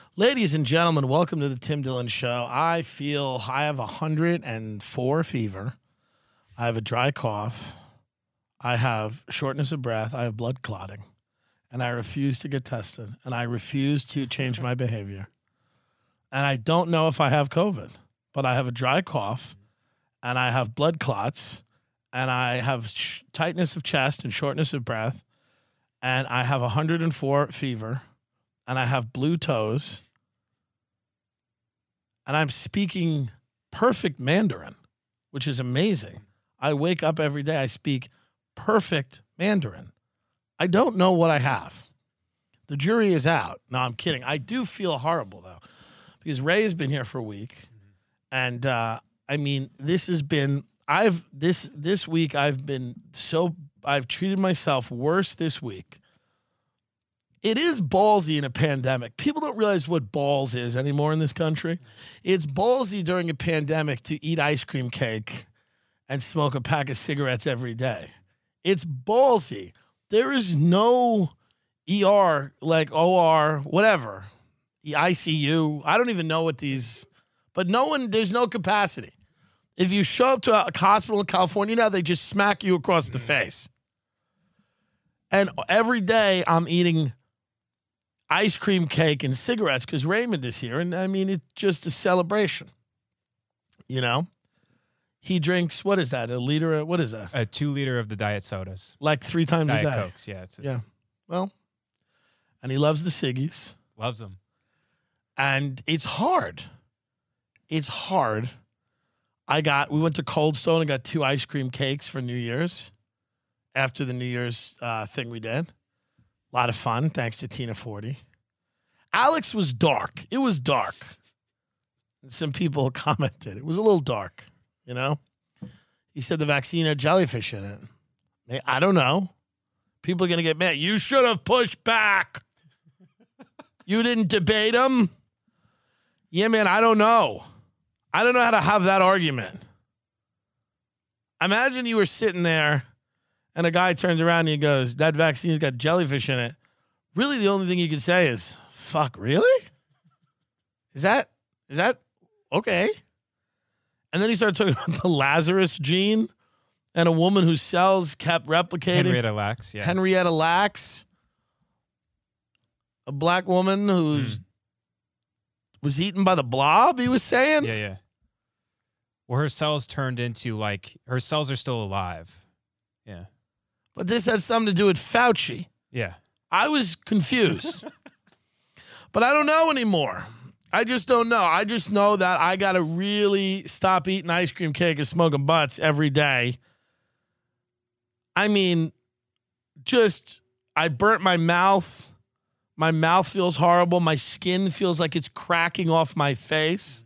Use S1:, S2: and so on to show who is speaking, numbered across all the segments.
S1: Ladies and gentlemen, welcome to the Tim Dillon Show. I feel I have 104 fever. I have a dry cough. I have shortness of breath. I have blood clotting. And I refuse to get tested. And I refuse to change my behavior. And I don't know if I have COVID, but I have a dry cough, and I have blood clots, and I have tightness of chest and shortness of breath, and I have 104 fever, and I have blue toes, and I'm speaking perfect Mandarin, which is amazing. I wake up every day, I speak perfect Mandarin. I don't know what I have. The jury is out. No, I'm kidding. I do feel horrible, though, because Ray has been here for a week, and this has been this week I've treated myself worse this week. It is ballsy in a pandemic. People don't realize what balls is anymore in this country. It's ballsy during a pandemic to eat ice cream cake and smoke a pack of cigarettes every day. It's ballsy. There is no ER, like OR, whatever, ICU. I don't even know what these, but there's no capacity. If you show up to a hospital in California now, they just smack you across the face. And every day I'm eating ice cream cake and cigarettes because Raymond is here. And it's just a celebration. You know? He drinks, what is that? A liter? What is that?
S2: A 2 liter of the diet sodas.
S1: Like 3 times
S2: Diet
S1: a day.
S2: Cokes, yeah.
S1: Yeah. Well, and he loves the ciggies.
S2: Loves them.
S1: And it's hard. It's hard. We went to Cold Stone and got 2 ice cream cakes for New Year's after the New Year's thing we did. A lot of fun, thanks to Tina 40. Alex was dark. It was dark. And some people commented. It was a little dark, you know? He said the vaccine had jellyfish in it. I don't know. People are going to get mad. You should have pushed back. You didn't debate him? Yeah, man, I don't know. I don't know how to have that argument. Imagine you were sitting there and a guy turns around and he goes, that vaccine's got jellyfish in it. Really, the only thing you could say is, fuck, really? Is that okay? And then he started talking about the Lazarus gene and a woman whose cells kept replicating.
S2: Henrietta Lacks, yeah.
S1: Henrietta Lacks. A black woman who's was eaten by the blob, he was saying?
S2: Yeah. Well, her cells turned into, her cells are still alive. Yeah.
S1: But this had something to do with Fauci.
S2: Yeah.
S1: I was confused. But I don't know anymore. I just don't know. I just know that I got to really stop eating ice cream cake and smoking butts every day. I burnt my mouth. My mouth feels horrible. My skin feels like it's cracking off my face.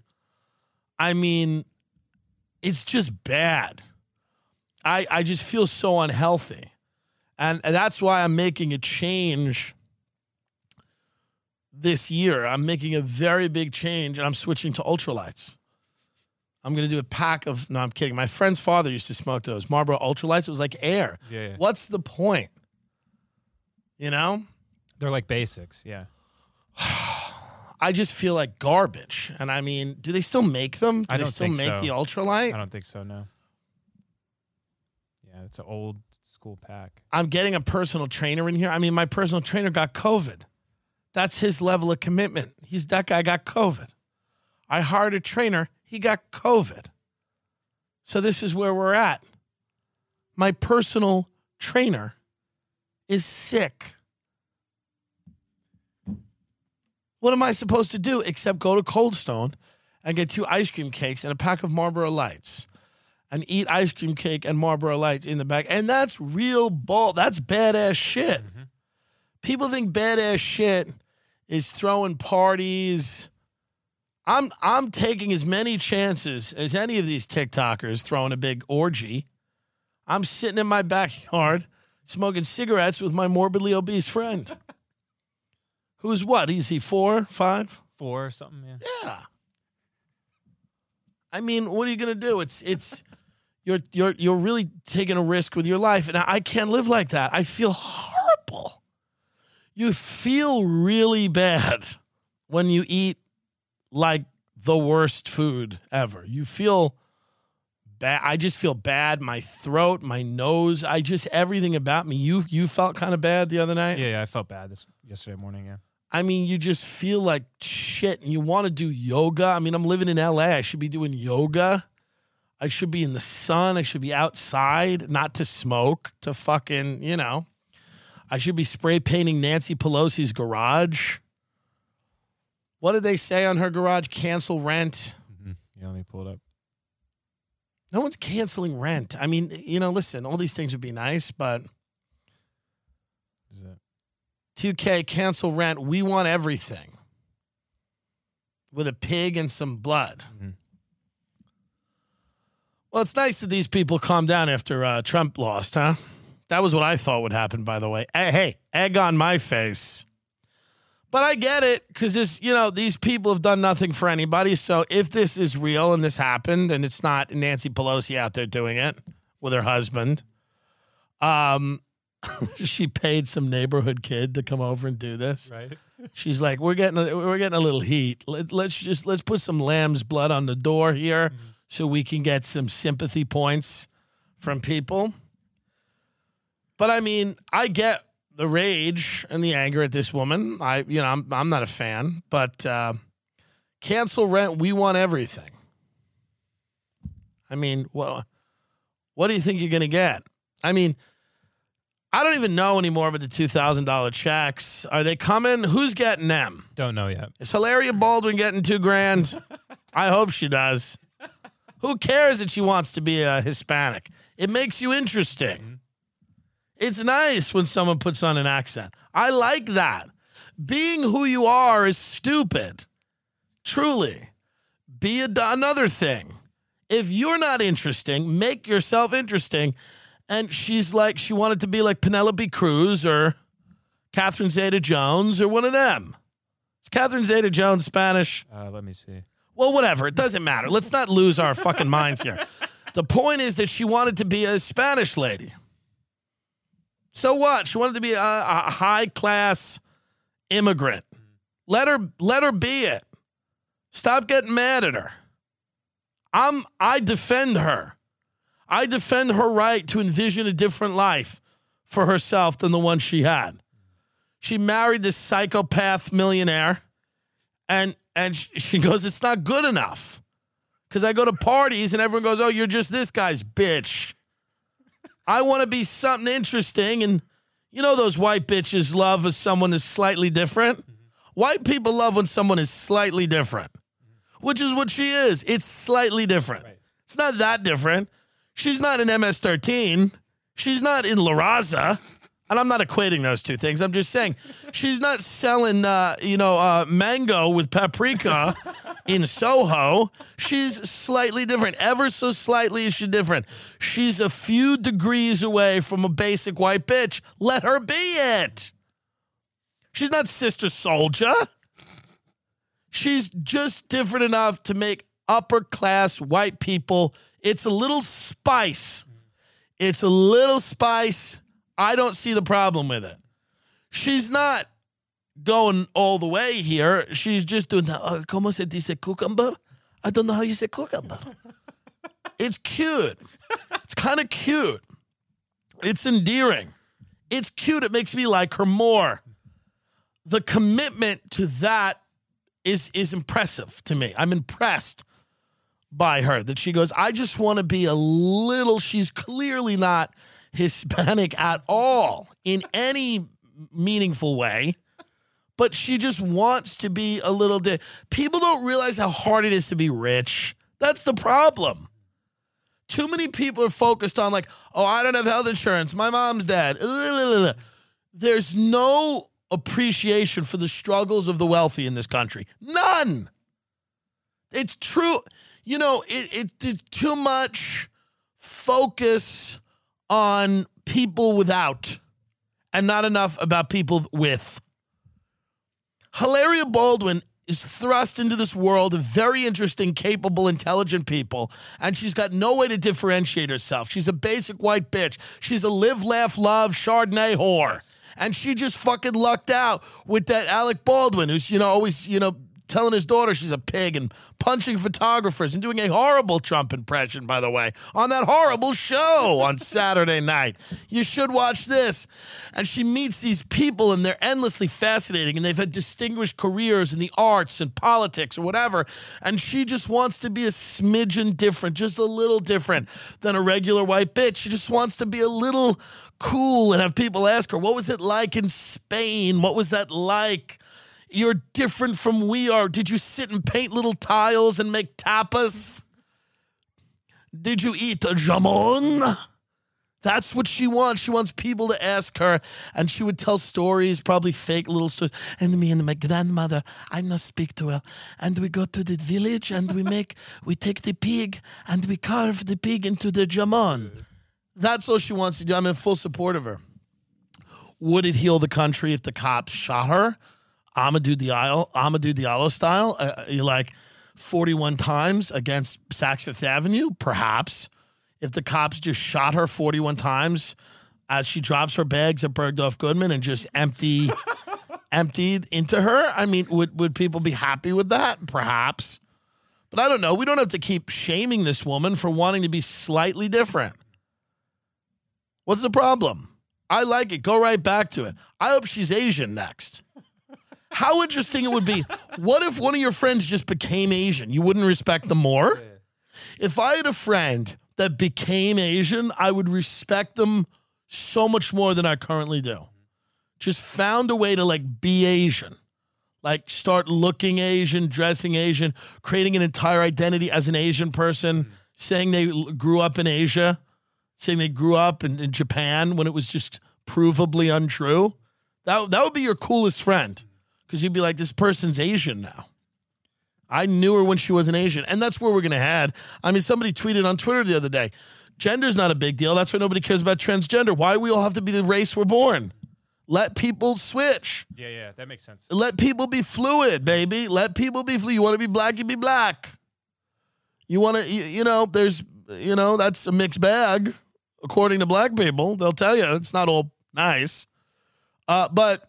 S1: It's just bad. I just feel so unhealthy. And that's why I'm making a change this year. I'm making a very big change, and I'm switching to ultralights. I'm going to do a pack of, no, I'm kidding. My friend's father used to smoke those Marlboro ultralights. It was like air.
S2: Yeah.
S1: What's the point? You know?
S2: They're like basics, yeah.
S1: I just feel like garbage. And do they still make them? Do they still make the ultralight?
S2: I don't think so, no. Yeah, it's an old school pack.
S1: I'm getting a personal trainer in here. My personal trainer got COVID. That's his level of commitment. That guy got COVID. I hired a trainer. He got COVID. So this is where we're at. My personal trainer is sick. What am I supposed to do except go to Cold Stone and get 2 ice cream cakes and a pack of Marlboro Lights and eat ice cream cake and Marlboro Lights in the back? And that's real that's badass shit. Mm-hmm. People think badass shit is throwing parties. I'm taking as many chances as any of these TikTokers throwing a big orgy. I'm sitting in my backyard smoking cigarettes with my morbidly obese friend. Who's what? Is he 4, 5?
S2: 4 or something, yeah.
S1: Yeah. What are you gonna do? It's you're really taking a risk with your life, and I can't live like that. I feel horrible. You feel really bad when you eat like the worst food ever. You feel bad. I just feel bad. My throat, my nose, everything about me. You felt kind of bad the other night?
S2: Yeah, I felt bad yesterday morning, yeah.
S1: I mean, you just feel like shit and you want to do yoga. I mean, I'm living in LA. I should be doing yoga. I should be in the sun. I should be outside, not to smoke, to fucking, I should be spray painting Nancy Pelosi's garage. What did they say on her garage? Cancel rent.
S2: Mm-hmm. Yeah, let me pull it up.
S1: No one's canceling rent. I mean, listen, all these things would be nice, but
S2: Is it?
S1: 2K, cancel rent. We want everything. With a pig and some blood.
S2: Mm-hmm.
S1: Well, it's nice that these people calmed down after Trump lost, huh? That was what I thought would happen, by the way. Hey, egg on my face. But I get it, because these people have done nothing for anybody. So if this is real and this happened, and it's not Nancy Pelosi out there doing it with her husband, she paid some neighborhood kid to come over and do this.
S2: Right.
S1: She's like, we're getting a little heat. Let's put some lamb's blood on the door here, so we can get some sympathy points from people. But I mean, I get the rage and the anger at this woman. I'm not a fan, but cancel rent. We want everything. I mean, well, what do you think you're going to get? I mean, I don't even know anymore about the $2,000 checks. Are they coming? Who's getting them?
S2: Don't know yet.
S1: Is Hilaria Baldwin getting $2,000? I hope she does. Who cares that she wants to be a Hispanic? It makes you interesting. Mm-hmm. It's nice when someone puts on an accent. I like that. Being who you are is stupid. Truly. Be another thing. If you're not interesting, make yourself interesting. And she's like, she wanted to be like Penelope Cruz or Catherine Zeta-Jones or one of them. Is Catherine Zeta-Jones Spanish?
S2: Let me see.
S1: Well, whatever. It doesn't matter. Let's not lose our fucking minds here. The point is that she wanted to be a Spanish lady. So what? She wanted to be a high-class immigrant. Let her be it. Stop getting mad at her. I defend her. I defend her right to envision a different life for herself than the one she had. She married this psychopath millionaire, and she goes, it's not good enough. Because I go to parties and everyone goes, oh, you're just this guy's bitch. I want to be something interesting, and those white bitches love if someone is slightly different. White people love when someone is slightly different, which is what she is. It's slightly different. Right. It's not that different. She's not in MS-13. She's not in La Raza. And I'm not equating those two things. I'm just saying she's not selling, mango with paprika in Soho. She's slightly different. Ever so slightly is she different. She's a few degrees away from a basic white bitch. Let her be it. She's not Sister Souljah. She's just different enough to make upper-class white people. It's a little spice. It's a little spice. I don't see the problem with it. She's not going all the way here. She's just doing the, ¿cómo se dice cucumber? I don't know how you say cucumber. It's cute. It's kind of cute. It's endearing. It's cute. It makes me like her more. The commitment to that is impressive to me. I'm impressed by her that she goes, I just want to be a little, she's clearly not Hispanic at all in any meaningful way, but she just wants to be a little people don't realize how hard it is to be rich. That's the problem. Too many people are focused on like, oh, I don't have health insurance. My mom's dead. There's no appreciation for the struggles of the wealthy in this country. None. It's true. It's too much focus on people without and not enough about people with. Hilaria Baldwin is thrust into this world of very interesting, capable, intelligent people, and she's got no way to differentiate herself. She's a basic white bitch. She's a live, laugh, love Chardonnay whore. And she just fucking lucked out with that Alec Baldwin, who's, always, telling his daughter she's a pig and punching photographers and doing a horrible Trump impression, by the way, on that horrible show on Saturday night. You should watch this. And she meets these people, and they're endlessly fascinating, and they've had distinguished careers in the arts and politics or whatever, and she just wants to be a smidgen different, just a little different than a regular white bitch. She just wants to be a little cool and have people ask her, what was it like in Spain? What was that like? You're different from we are. Did you sit and paint little tiles and make tapas? Did you eat a jamon? That's what she wants. She wants people to ask her, and she would tell stories, probably fake little stories. And me and my grandmother, I not speak to her. And we go to the village, and we take the pig, and we carve the pig into the jamon. That's all she wants to do. I'm in full support of her. Would it heal the country if the cops shot her? Amadou Diallo style, like 41 times against Saks Fifth Avenue? Perhaps. If the cops just shot her 41 times as she drops her bags at Bergdorf Goodman and just emptied into her, I mean, would people be happy with that? Perhaps. But I don't know. We don't have to keep shaming this woman for wanting to be slightly different. What's the problem? I like it. Go right back to it. I hope she's Asian next. How interesting it would be. What if one of your friends just became Asian? You wouldn't respect them more? If I had a friend that became Asian, I would respect them so much more than I currently do. Just found a way to be Asian. Start looking Asian, dressing Asian, creating an entire identity as an Asian person, saying they grew up in Asia, saying they grew up in Japan when it was just provably untrue. That would be your coolest friend. Because you'd be like, this person's Asian now. I knew her when she wasn't Asian. And that's where we're going to head. I mean, somebody tweeted on Twitter the other day, gender's not a big deal. That's why nobody cares about transgender. Why do we all have to be the race we're born? Let people switch.
S2: Yeah, that makes sense.
S1: Let people be fluid, baby. Let people be fluid. You want to be black, you be black. You want to, that's a mixed bag. According to black people, they'll tell you it's not all nice. But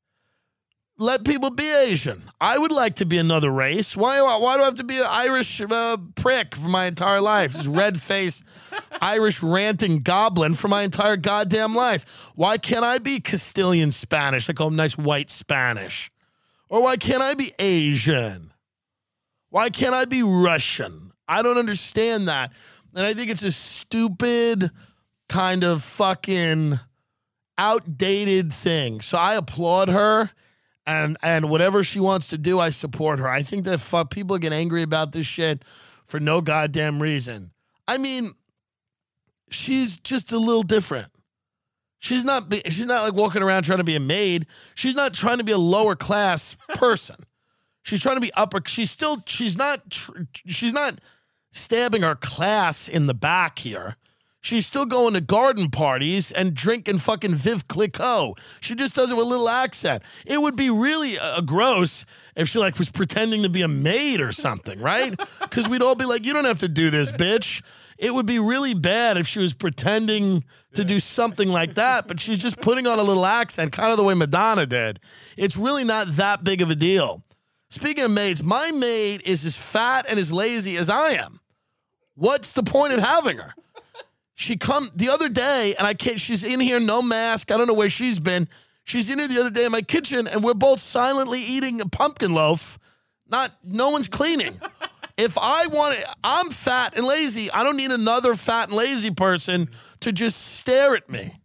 S1: let people be Asian. I would like to be another race. Why do I have to be an Irish prick for my entire life? This red-faced Irish ranting goblin for my entire goddamn life. Why can't I be Castilian Spanish? I call them nice white Spanish. Or why can't I be Asian? Why can't I be Russian? I don't understand that. And I think it's a stupid kind of fucking outdated thing. So I applaud her. And whatever she wants to do, I support her. I think that people get angry about this shit for no goddamn reason. I mean, she's just a little different. She's not walking around trying to be a maid. She's not trying to be a lower class person. She's trying to be upper. She's not stabbing her class in the back here. She's still going to garden parties and drinking fucking Viv Clicquot. She just does it with a little accent. It would be really gross if she was pretending to be a maid or something, right? Because we'd all be like, you don't have to do this, bitch. It would be really bad if she was pretending to do something like that, but she's just putting on a little accent, kind of the way Madonna did. It's really not that big of a deal. Speaking of maids, my maid is as fat and as lazy as I am. What's the point of having her? She come the other day, and she's in here, no mask. I don't know where she's been. She's in here the other day in my kitchen, and we're both silently eating a pumpkin loaf. No one's cleaning. If I'm fat and lazy. I don't need another fat and lazy person to just stare at me.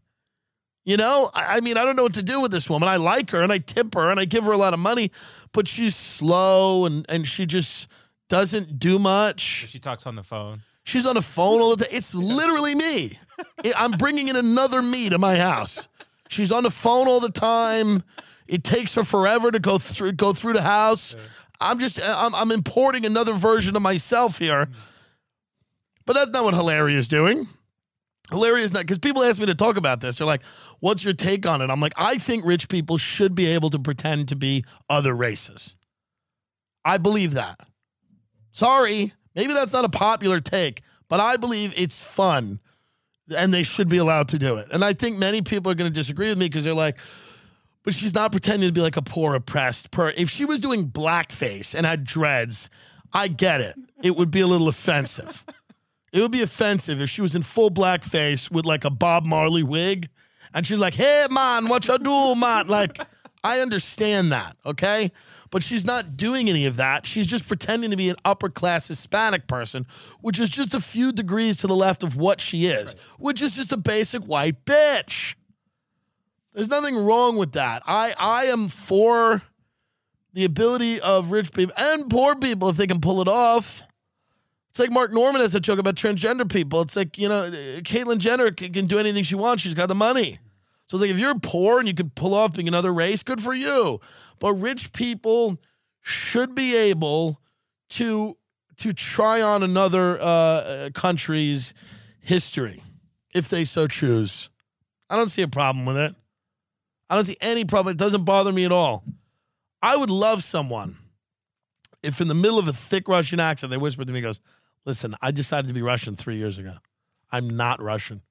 S1: I mean, I don't know what to do with this woman. I like her, and I tip her, and I give her a lot of money, but she's slow, and she just doesn't do much.
S2: She talks on the phone.
S1: She's on the phone all the time. It's literally me. I'm bringing in another me to my house. She's on the phone all the time. It takes her forever to go through the house. I'm importing another version of myself here. But that's not what Hilaria is doing. Hilaria is not, because people ask me to talk about this. They're like, what's your take on it? I'm like, I think rich people should be able to pretend to be other races. I believe that. Sorry. Maybe that's not a popular take, but I believe it's fun and they should be allowed to do it. And I think many people are going to disagree with me because they're like, But she's not pretending to be like a poor, oppressed If she was doing blackface and had dreads, I get it. It would be a little offensive. It would be offensive if she was in full blackface with like a Bob Marley wig and she's like, hey, man, what you do, man? Like, I understand that, okay? But she's not doing any of that. She's just pretending to be an upper-class Hispanic person, which is just a few degrees to the left of what she is, which is just a basic white bitch. There's nothing wrong with that. I am for the ability of rich people and poor people if they can pull it off. It's like Mark Norman has a joke about transgender people. It's like, Caitlyn Jenner can do anything she wants. She's got the money. So it's like if you're poor and you can pull off being another race, good for you. But rich people should be able to try on another country's history if they so choose. I don't see a problem with it. I don't see any problem. It doesn't bother me at all. I would love someone if in the middle of a thick Russian accent, they whispered to me, goes, listen, I decided to be Russian 3 years ago. I'm not Russian.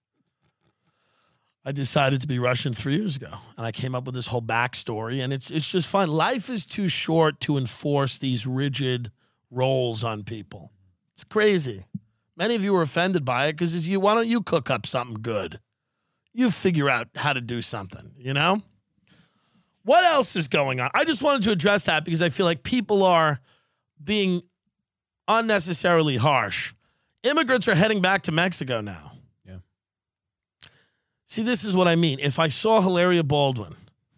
S1: I decided to be Russian 3 years ago. And I came up with this whole backstory, and it's just fun. Life is too short to enforce these rigid roles on people. It's crazy. Many of you are offended by it because why don't you cook up something good? You figure out how to do something, What else is going on? I just wanted to address that because I feel like people are being unnecessarily harsh. Immigrants are heading back to Mexico now.
S2: Yeah.
S1: See, this is what I mean. If I saw Hilaria Baldwin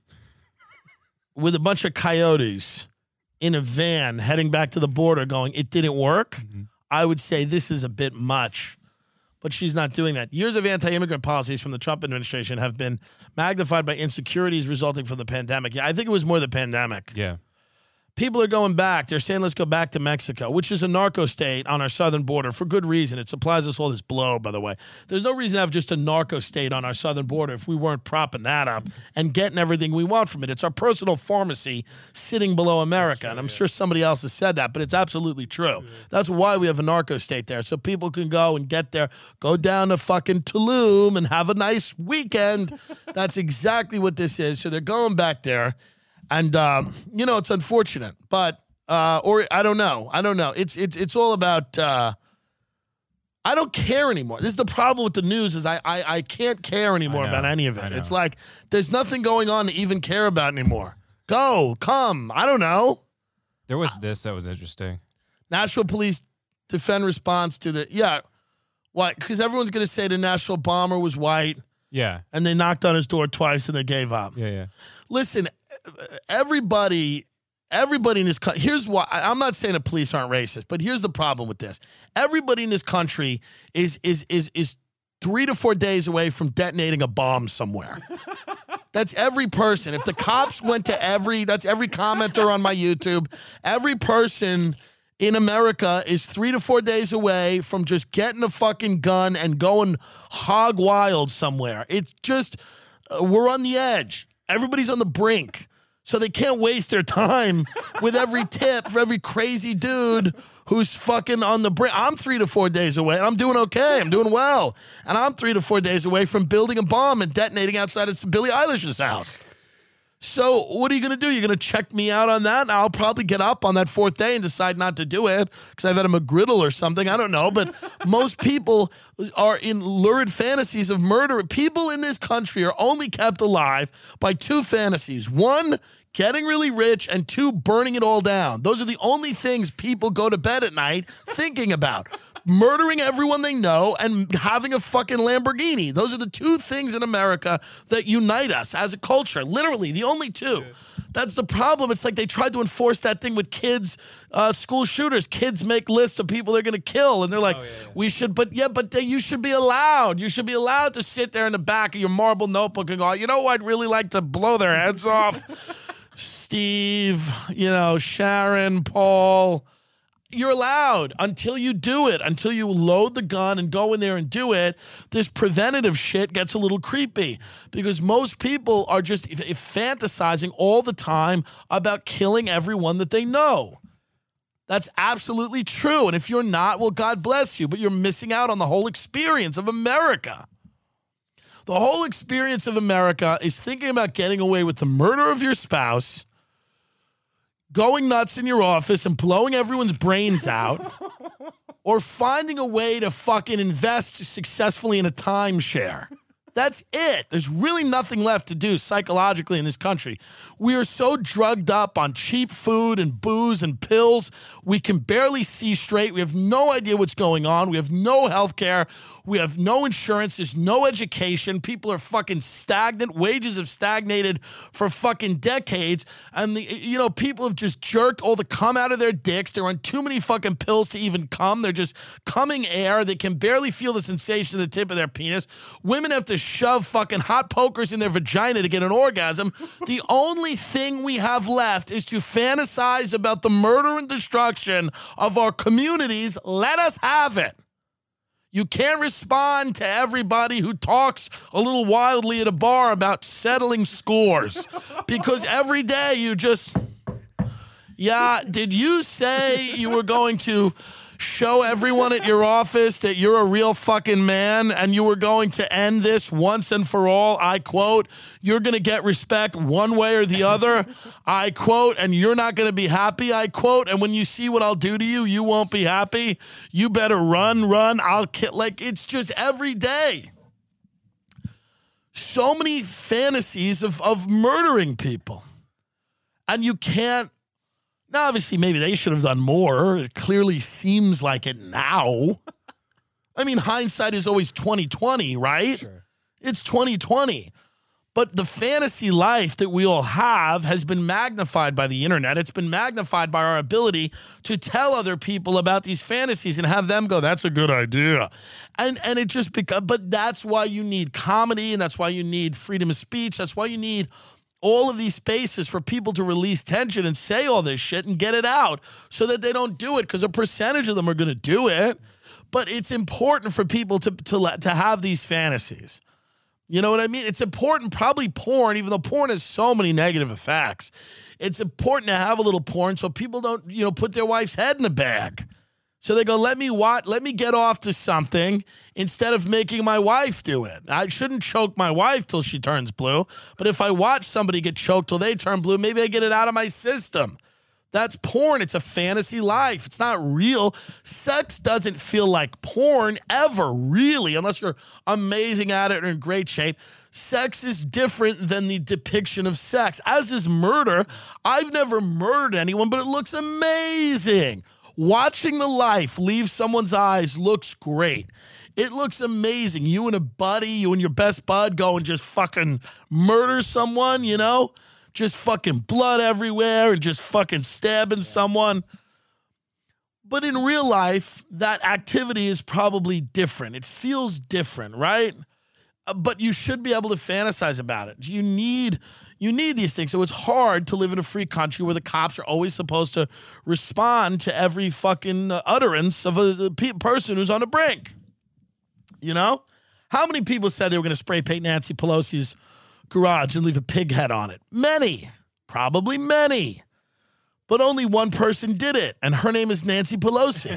S1: with a bunch of coyotes in a van heading back to the border going, it didn't work, I would say this is a bit much. But she's not doing that. Years of anti-immigrant policies from the Trump administration have been magnified by insecurities resulting from the pandemic. Yeah, I think it was more the pandemic.
S2: Yeah.
S1: People are going back. They're saying, let's go back to Mexico, which is a narco state on our southern border for good reason. It supplies us all this blow, by the way. There's no reason to have just a narco state on our southern border if we weren't propping that up and getting everything we want from it. It's our personal pharmacy sitting below America. And I'm sure somebody else has said that, but it's absolutely true. That's why we have a narco state there, so people can go and get there, go down to fucking Tulum and have a nice weekend. That's exactly what this is. So they're going back there. And, it's unfortunate, but, or I don't know. It's all about, I don't care anymore. This is the problem with the news is I can't care anymore about any of it. It's like, there's nothing going on to even care about anymore. Come, I don't know.
S2: There was this that was interesting.
S1: Nashville police defend response to what? Because everyone's going to say the Nashville bomber was white.
S2: Yeah.
S1: And they knocked on his door twice and they gave up.
S2: Yeah.
S1: Listen, everybody in this country, here's why, I'm not saying the police aren't racist, but here's the problem with this. Everybody in this country is 3 to 4 days away from detonating a bomb somewhere. That's every person. If the cops went to that's every commenter on my YouTube, every person in America is 3 to 4 days away from just getting a fucking gun and going hog wild somewhere. It's just, we're on the edge. Everybody's on the brink. So they can't waste their time with every tip for every crazy dude who's fucking on the brink. I'm 3 to 4 days away, and I'm doing okay. I'm doing well. And I'm 3 to 4 days away from building a bomb and detonating outside of Billie Eilish's house. So what are you going to do? You're going to check me out on that? And I'll probably get up on that 4th day and decide not to do it because I've had a McGriddle or something. I don't know. But most people are in lurid fantasies of murder. People in this country are only kept alive by 2 fantasies. 1, getting really rich, and 2, burning it all down. Those are the only things people go to bed at night thinking about. Murdering everyone they know and having a fucking Lamborghini. Those are the 2 things in America that unite us as a culture. Literally, the only 2. That's the problem. It's like they tried to enforce that thing with kids, school shooters. Kids make lists of people they're going to kill, and they're like, we should, but you should be allowed. You should be allowed to sit there in the back of your marble notebook and go, I'd really like to blow their heads off. Steve, Sharon, Paul. You're allowed until you do it, until you load the gun and go in there and do it. This preventative shit gets a little creepy because most people are just fantasizing all the time about killing everyone that they know. That's absolutely true. And if you're not, well, God bless you, but you're missing out on the whole experience of America. The whole experience of America is thinking about getting away with the murder of your spouse, going nuts in your office and blowing everyone's brains out, or finding a way to fucking invest successfully in a timeshare. That's it. There's really nothing left to do psychologically in this country. We are so drugged up on cheap food and booze and pills. We can barely see straight. We have no idea what's going on. We have no health care. We have no insurance. There's no education. People are fucking stagnant. Wages have stagnated for fucking decades. And, people have just jerked all the cum out of their dicks. They're on too many fucking pills to even cum. They're just cumming air. They can barely feel the sensation of the tip of their penis. Women have to shove fucking hot pokers in their vagina to get an orgasm. The only thing we have left is to fantasize about the murder and destruction of our communities. Let us have it. You can't respond to everybody who talks a little wildly at a bar about settling scores because every day you just, did you say you were going to show everyone at your office that you're a real fucking man and you were going to end this once and for all? I quote, you're going to get respect one way or the other. I quote, and you're not going to be happy. I quote, and when you see what I'll do to you, you won't be happy. You better run. I'll kill. Like, it's just every day. So many fantasies of murdering people. And you can't. Now, obviously, maybe they should have done more. It clearly seems like it now. I mean, hindsight is always 20/20, right?
S2: Sure.
S1: It's 20/20. But the fantasy life that we all have has been magnified by the internet. It's been magnified by our ability to tell other people about these fantasies and have them go, that's a good idea. And it just becomes, but that's why you need comedy, and that's why you need freedom of speech. That's why you need all of these spaces for people to release tension and say all this shit and get it out so that they don't do it, because a percentage of them are going to do it. But it's important for people to have these fantasies. You know what I mean? It's important, probably porn, even though porn has so many negative effects. It's important to have a little porn so people don't, put their wife's head in a bag. So they go, let me get off to something instead of making my wife do it. I shouldn't choke my wife till she turns blue. But if I watch somebody get choked till they turn blue, maybe I get it out of my system. That's porn. It's a fantasy life. It's not real. Sex doesn't feel like porn ever, really, unless you're amazing at it or in great shape. Sex is different than the depiction of sex, as is murder. I've never murdered anyone, but it looks amazing. Watching the life leave someone's eyes looks great. It looks amazing. You and a buddy, you and your best bud go and just fucking murder someone, Just fucking blood everywhere and just fucking stabbing someone. But in real life, that activity is probably different. It feels different, right? But you should be able to fantasize about it. You need these things. So it's hard to live in a free country where the cops are always supposed to respond to every fucking utterance of a person who's on the brink. How many people said they were going to spray paint Nancy Pelosi's garage and leave a pig head on it? Many. Probably many. But only one person did it, and her name is Nancy Pelosi.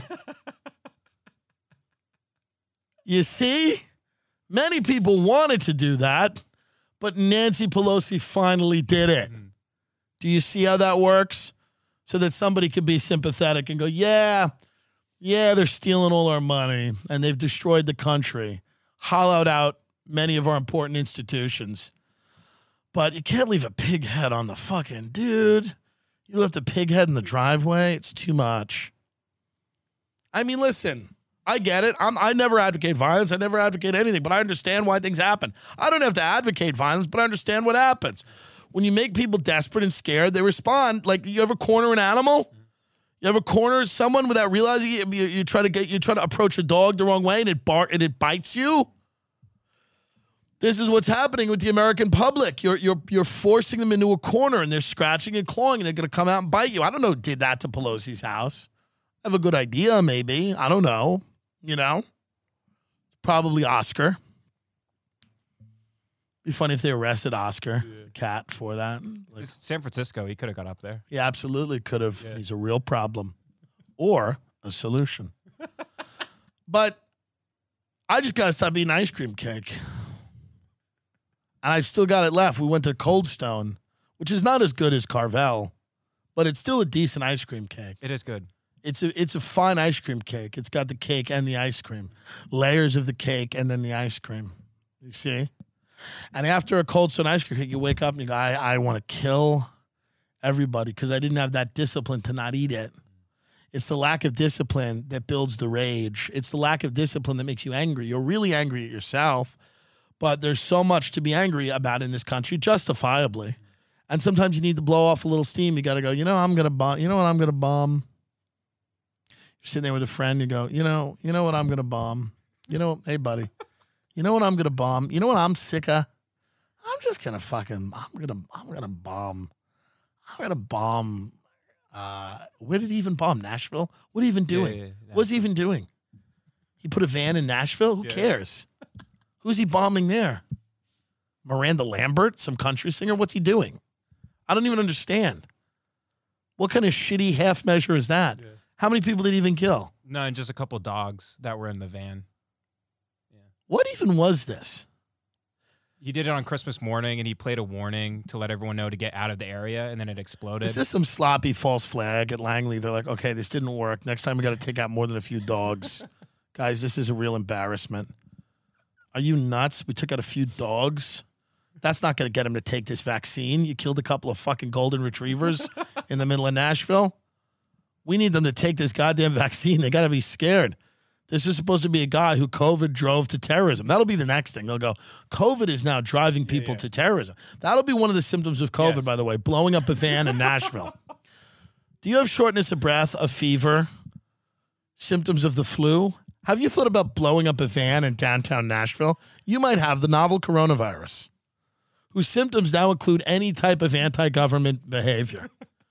S1: You see? Many people wanted to do that, but Nancy Pelosi finally did it. Do you see how that works? So that somebody could be sympathetic and go, yeah, they're stealing all our money, and they've destroyed the country, hollowed out many of our important institutions. But you can't leave a pig head on the fucking dude. You left a pig head in the driveway. It's too much. I mean, listen, I get it. I never advocate violence. I never advocate anything, but I understand why things happen. I don't have to advocate violence, but I understand what happens. When you make people desperate and scared, they respond. Like, you ever corner an animal? You ever corner someone without realizing it? You try to approach a dog the wrong way and it bites you? This is what's happening with the American public. You're forcing them into a corner, and they're scratching and clawing, and they're going to come out and bite you. I don't know who did that to Pelosi's house. I have a good idea, maybe. I don't know. Probably Oscar. Be funny if they arrested Oscar, the cat, for that. Like,
S2: San Francisco, he could have got up there.
S1: He absolutely could have. Yeah. He's a real problem. Or a solution. But I just got to stop eating ice cream cake. And I've still got it left. We went to Cold Stone, which is not as good as Carvel, but it's still a decent ice cream cake.
S2: It is good.
S1: It's a fine ice cream cake. It's got the cake and the ice cream. Layers of the cake and then the ice cream. You see? And after a Cold Stone ice cream cake, you wake up and you go, I want to kill everybody because I didn't have that discipline to not eat it. It's the lack of discipline that builds the rage. It's the lack of discipline that makes you angry. You're really angry at yourself, but there's so much to be angry about in this country, justifiably. And sometimes you need to blow off a little steam. You got to go, I'm going to bomb. You know what I'm going to bomb? You're sitting there with a friend. You go, you know what I'm going to bomb? Hey, buddy. You know what I'm going to bomb? You know what I'm sick of? I'm just going to I'm going to bomb. I'm going to bomb. Where did he even bomb? Nashville? What are he even doing?
S2: Yeah,
S1: What's he even doing? He put a van in Nashville? Who cares? Who's he bombing there? Miranda Lambert, some country singer? What's he doing? I don't even understand. What kind of shitty half measure is that? Yeah. How many people did he even kill?
S2: None, just a couple dogs that were in the van. Yeah.
S1: What even was this?
S2: He did it on Christmas morning, and he played a warning to let everyone know to get out of the area, and then it exploded.
S1: Is this some sloppy false flag at Langley? They're like, okay, this didn't work. Next time we got to take out more than a few dogs. Guys, this is a real embarrassment. Are you nuts? We took out a few dogs. That's not going to get him to take this vaccine. You killed a couple of fucking golden retrievers in the middle of Nashville. We need them to take this goddamn vaccine. They got to be scared. This was supposed to be a guy who COVID drove to terrorism. That'll be the next thing. They'll go, COVID is now driving people to terrorism. That'll be one of the symptoms of COVID, by the way, blowing up a van in Nashville. Do you have shortness of breath, a fever, symptoms of the flu? Have you thought about blowing up a van in downtown Nashville? You might have the novel coronavirus, whose symptoms now include any type of anti-government behavior.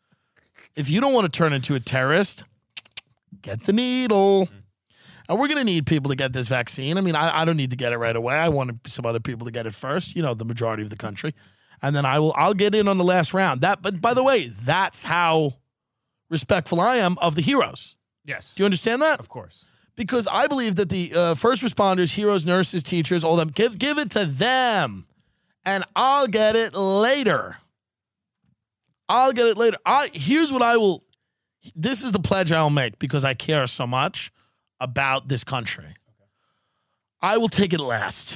S1: If you don't want to turn into a terrorist, get the needle. And we're going to need people to get this vaccine. I mean, I don't need to get it right away. I want some other people to get it first, the majority of the country. And then I'll get in on the last round. But by the way, that's how respectful I am of the heroes.
S2: Yes.
S1: Do you understand that?
S2: Of course.
S1: Because I believe that the first responders, heroes, nurses, teachers, all them, give it to them. And I'll get it later. Here's what I will. This is the pledge I will make because I care so much about this country. Okay. I will take it last.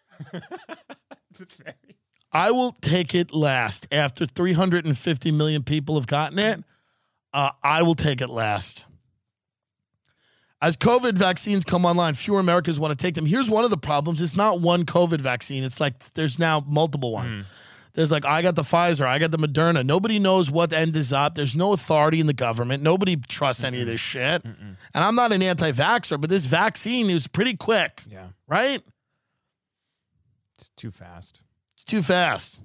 S1: I will take it last. After 350 million people have gotten it, I will take it last. As COVID vaccines come online, fewer Americans want to take them. Here's one of the problems. It's not one COVID vaccine. It's like there's now multiple ones. There's like, I got the Pfizer, I got the Moderna. Nobody knows what end is up. There's no authority in the government. Nobody trusts any of this shit. And I'm not an anti-vaxxer, but this vaccine is pretty quick.
S2: Yeah.
S1: Right?
S2: It's too fast.
S1: It's too fast.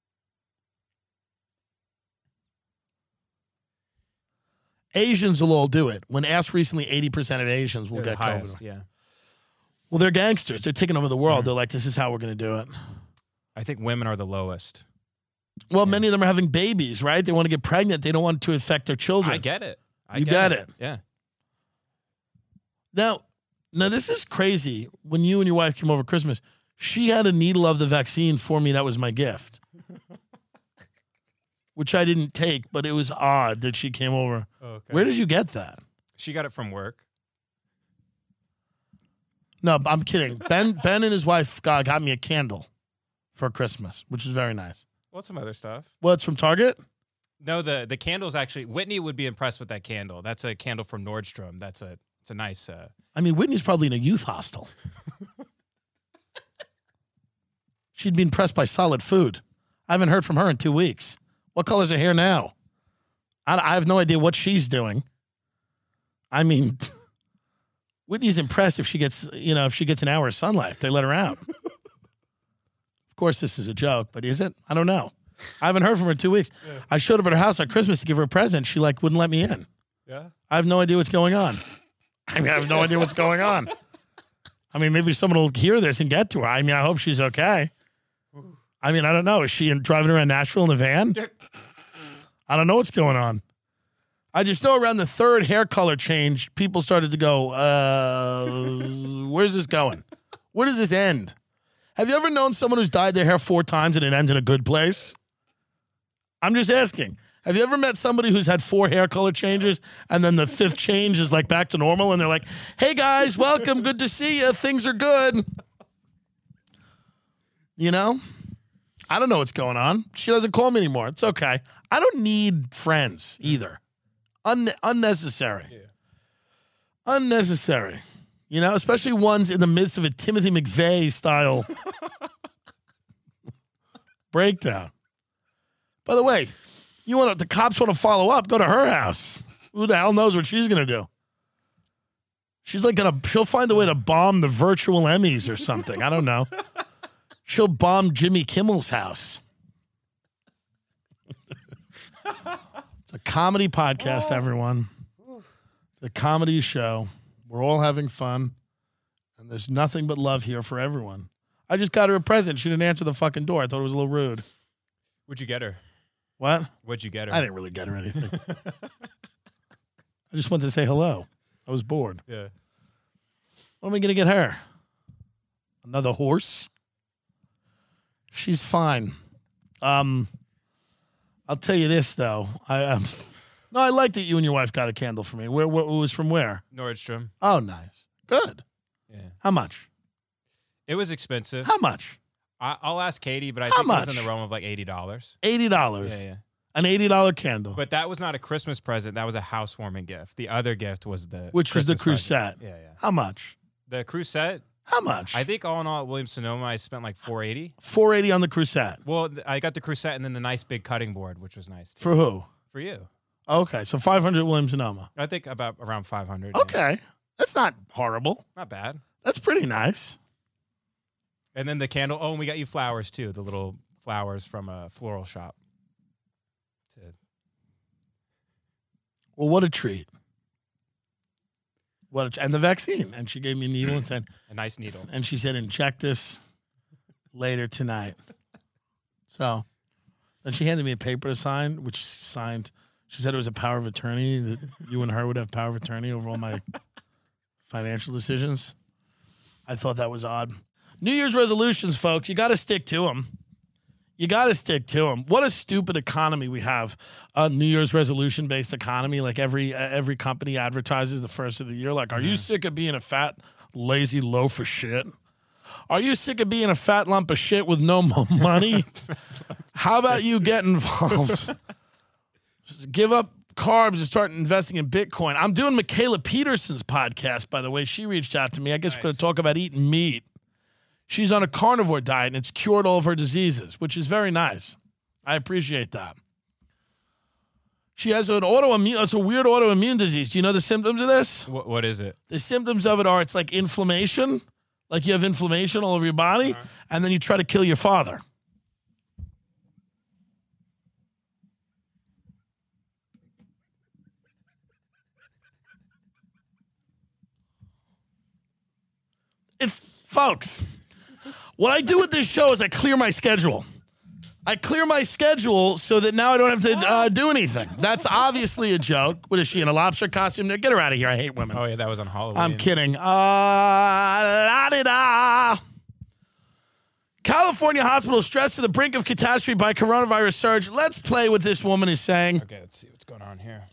S1: Asians will all do it. When asked recently, 80% of Asians will get COVID.
S2: Yeah.
S1: Well, they're gangsters. They're taking over the world. They're like, this is how we're going to do it.
S2: I think women are the lowest.
S1: Well, many of them are having babies, right? They want to get pregnant. They don't want to affect their children.
S2: I get it.
S1: You get it.
S2: Yeah.
S1: Now, this is crazy. When you and your wife came over Christmas, she had a needle of the vaccine for me. That was my gift, which I didn't take, but it was odd that she came over. Okay. Where did you get that?
S2: She got it from work.
S1: No, I'm kidding. Ben and his wife got me a candle for Christmas, which is very nice.
S2: What's some other stuff?
S1: Well, it's from Target?
S2: No, the candle's actually, Whitney would be impressed with that candle. That's a candle from Nordstrom. It's a nice.
S1: I mean, Whitney's probably in a youth hostel. She'd be impressed by solid food. I haven't heard from her in 2 weeks. What color's her hair now? I have no idea what she's doing. I mean, Whitney's impressed if she gets an hour of sunlight. They let her out. Of course, this is a joke, but is it? I don't know. I haven't heard from her in 2 weeks. Yeah. I showed up at her house on Christmas to give her a present. She wouldn't let me in.
S2: Yeah.
S1: I have no idea what's going on. I have no idea what's going on. I mean, maybe someone will hear this and get to her. I mean, I hope she's okay. I mean, I don't know. Is she driving around Nashville in a van? I don't know what's going on. I just know around the third hair color change, people started to go, where's this going? Where does this end? Have you ever known someone who's dyed their hair 4 times and it ends in a good place? I'm just asking. Have you ever met somebody who's had 4 hair color changes and then the 5th change is like back to normal and they're like, hey guys, welcome, good to see you, things are good. You know? I don't know what's going on. She doesn't call me anymore. It's okay. I don't need friends either. Unnecessary. Yeah. Unnecessary. You know, especially ones in the midst of a Timothy McVeigh style breakdown. By the way, the cops want to follow up, go to her house. Who the hell knows what she's going to do? She's like she'll find a way to bomb the virtual Emmys or something. I don't know. She'll bomb Jimmy Kimmel's house. It's a comedy podcast, everyone. It's a comedy show. We're all having fun. And there's nothing but love here for everyone. I just got her a present. She didn't answer the fucking door. I thought it was a little rude.
S2: What'd you get her?
S1: What?
S2: What'd you get her?
S1: I didn't really get her anything. I just wanted to say hello. I was bored.
S2: Yeah.
S1: What am I going to get her? Another horse? She's fine. I'll tell you this, though. I like that you and your wife got a candle for me. Where it was from where?
S2: Nordstrom.
S1: Oh, nice. Good.
S2: Yeah.
S1: How much?
S2: It was expensive.
S1: How much?
S2: I'll ask Katie, but I think it was in the realm of like $80.
S1: $80.
S2: Yeah.
S1: An $80 candle.
S2: But that was not a Christmas present. That was a housewarming gift. The other gift was
S1: Which was the Crusette.
S2: Yeah.
S1: How much?
S2: The Crusette?
S1: How much?
S2: I think all in all at Williams-Sonoma, I spent like $480.
S1: $480 on the Crusette.
S2: Well, I got the Crusette and then the nice big cutting board, which was nice too.
S1: For who?
S2: For you.
S1: Okay, so $500 at Williams-Sonoma.
S2: I think around $500.
S1: Okay, yeah. That's not horrible.
S2: Not bad.
S1: That's pretty nice.
S2: And then the candle. Oh, and we got you flowers too. The little flowers from a floral shop.
S1: Well, what a treat. And the vaccine. And she gave me a needle and said...
S2: a nice needle.
S1: And she said, inject this later tonight. So, then she handed me a paper to sign, which signed... She said it was a power of attorney, that you and her would have power of attorney over all my financial decisions. I thought that was odd. New Year's resolutions, folks, you got to stick to them. You got to stick to them. What a stupid economy we have. A New Year's resolution-based economy. Like every company advertises the first of the year. Like, are you sick of being a fat, lazy loaf of shit? Are you sick of being a fat lump of shit with no money? How about you get involved? Give up carbs and start investing in Bitcoin. I'm doing Michaela Peterson's podcast, by the way. She reached out to me. I guess we're going to talk about eating meat. She's on a carnivore diet, and it's cured all of her diseases, which is very nice. I appreciate that. She has it's a weird autoimmune disease. Do you know the symptoms of this?
S2: What is it?
S1: The symptoms of it are it's like inflammation. Like you have inflammation all over your body, and then you try to kill your father. Folks, what I do with this show is I clear my schedule. I clear my schedule so that now I don't have to do anything. That's obviously a joke. What is she, in a lobster costume? Get her out of here. I hate women.
S2: Oh, yeah, that was on Halloween.
S1: I'm kidding. La-di-da. California hospital stressed to the brink of catastrophe by coronavirus surge. Let's play what this woman is saying.
S2: Okay, let's see what's going on here.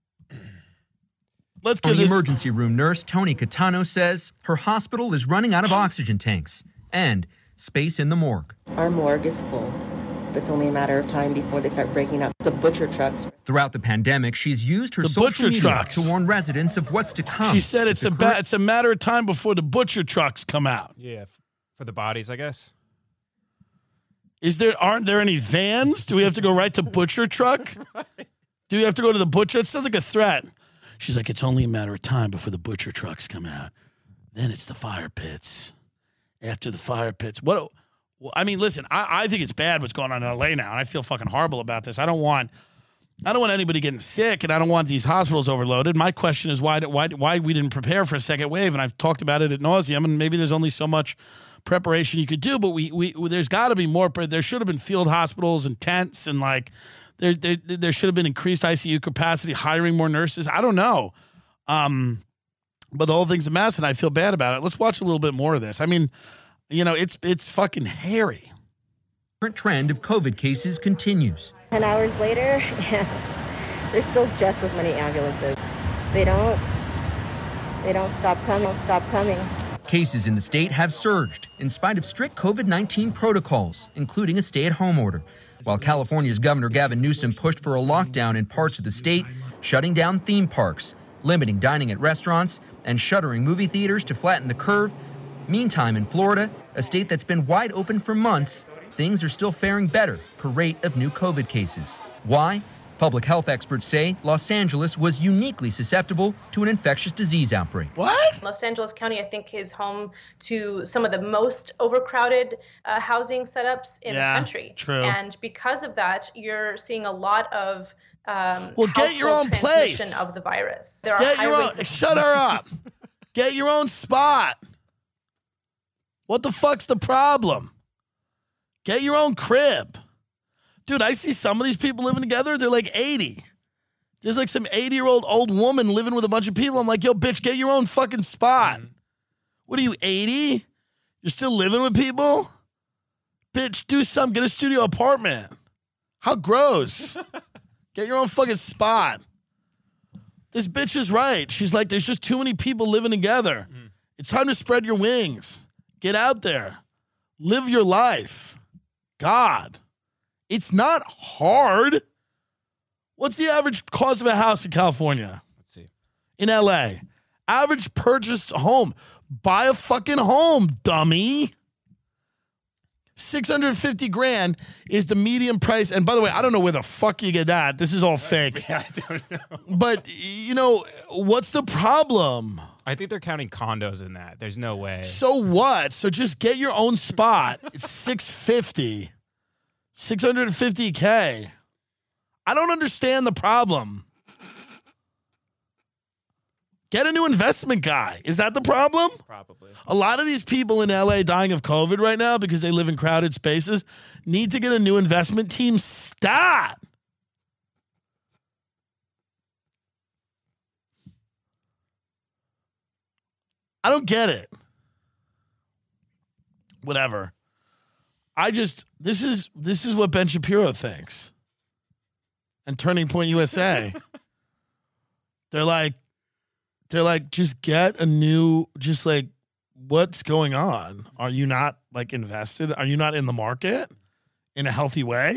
S1: Let's give
S3: the emergency room nurse, Tony Catano, says her hospital is running out of oxygen tanks and space in the morgue.
S4: Our morgue is full. It's only a matter of time before they start breaking out the butcher trucks.
S3: Throughout the pandemic, she's used her social media to warn residents of what's to come.
S1: She said it's a matter of time before the butcher trucks come out.
S2: Yeah, for the bodies, I guess.
S1: Aren't there any vans? Do we have to go right to butcher truck? Do we have to go to the butcher? It sounds like a threat. She's like, it's only a matter of time before the butcher trucks come out. Then it's the fire pits. After the fire pits. Listen, I think it's bad what's going on in LA now, and I feel fucking horrible about this. I don't want anybody getting sick, and I don't want these hospitals overloaded. My question is why we didn't prepare for a second wave, and I've talked about it ad nauseum, and maybe there's only so much preparation you could do, but we there's got to be more. There should have been field hospitals and tents, and like there should have been increased ICU capacity, hiring more nurses. I don't know, but the whole thing's a mess, and I feel bad about it. Let's watch a little bit more of this. I mean, You know, it's fucking hairy.
S3: Current trend of COVID cases continues.
S4: 10 hours later, and there's still just as many ambulances. They don't stop coming.
S3: Cases in the state have surged in spite of strict COVID-19 protocols, including a stay-at-home order. While California's Governor Gavin Newsom pushed for a lockdown in parts of the state, shutting down theme parks, limiting dining at restaurants, and shuttering movie theaters to flatten the curve. Meantime, in Florida, a state that's been wide open for months, things are still faring better per rate of new COVID cases. Why? Public health experts say Los Angeles was uniquely susceptible to an infectious disease outbreak.
S1: What?
S5: Los Angeles County, I think, is home to some of the most overcrowded housing setups in the country.
S1: True.
S5: And because of that, you're seeing a lot of
S1: get your own place
S5: of the virus. There are
S1: get
S5: high
S1: your own.
S5: rates of-
S1: Shut her up. Get your own spot. What the fuck's the problem? Get your own crib. Dude, I see some of these people living together. They're like 80. There's like some 80-year-old old woman living with a bunch of people. I'm like, yo, bitch, get your own fucking spot. What are you, 80? You're still living with people? Bitch, do something. Get a studio apartment. How gross. Get your own fucking spot. This bitch is right. She's like, there's just too many people living together. It's time to spread your wings. Get out there. Live your life. God. It's not hard. What's the average cost of a house in California?
S2: Let's see.
S1: In LA. Average purchased home. Buy a fucking home, dummy. $650,000 is the median price. And by the way, I don't know where the fuck you get that. This is all fake.
S2: Yeah, I don't know.
S1: But, you know, what's the problem?
S2: I think they're counting condos in that. There's no way.
S1: So what? So just get your own spot. It's $650,000. $650K. I don't understand the problem. Get a new investment guy. Is that the problem?
S2: Probably.
S1: A lot of these people in LA dying of COVID right now because they live in crowded spaces need to get a new investment team. Stat. I don't get it. Whatever. This is what Ben Shapiro thinks. And Turning Point USA. They're like, just get a new, just like, what's going on? Are you not like invested? Are you not in the market in a healthy way?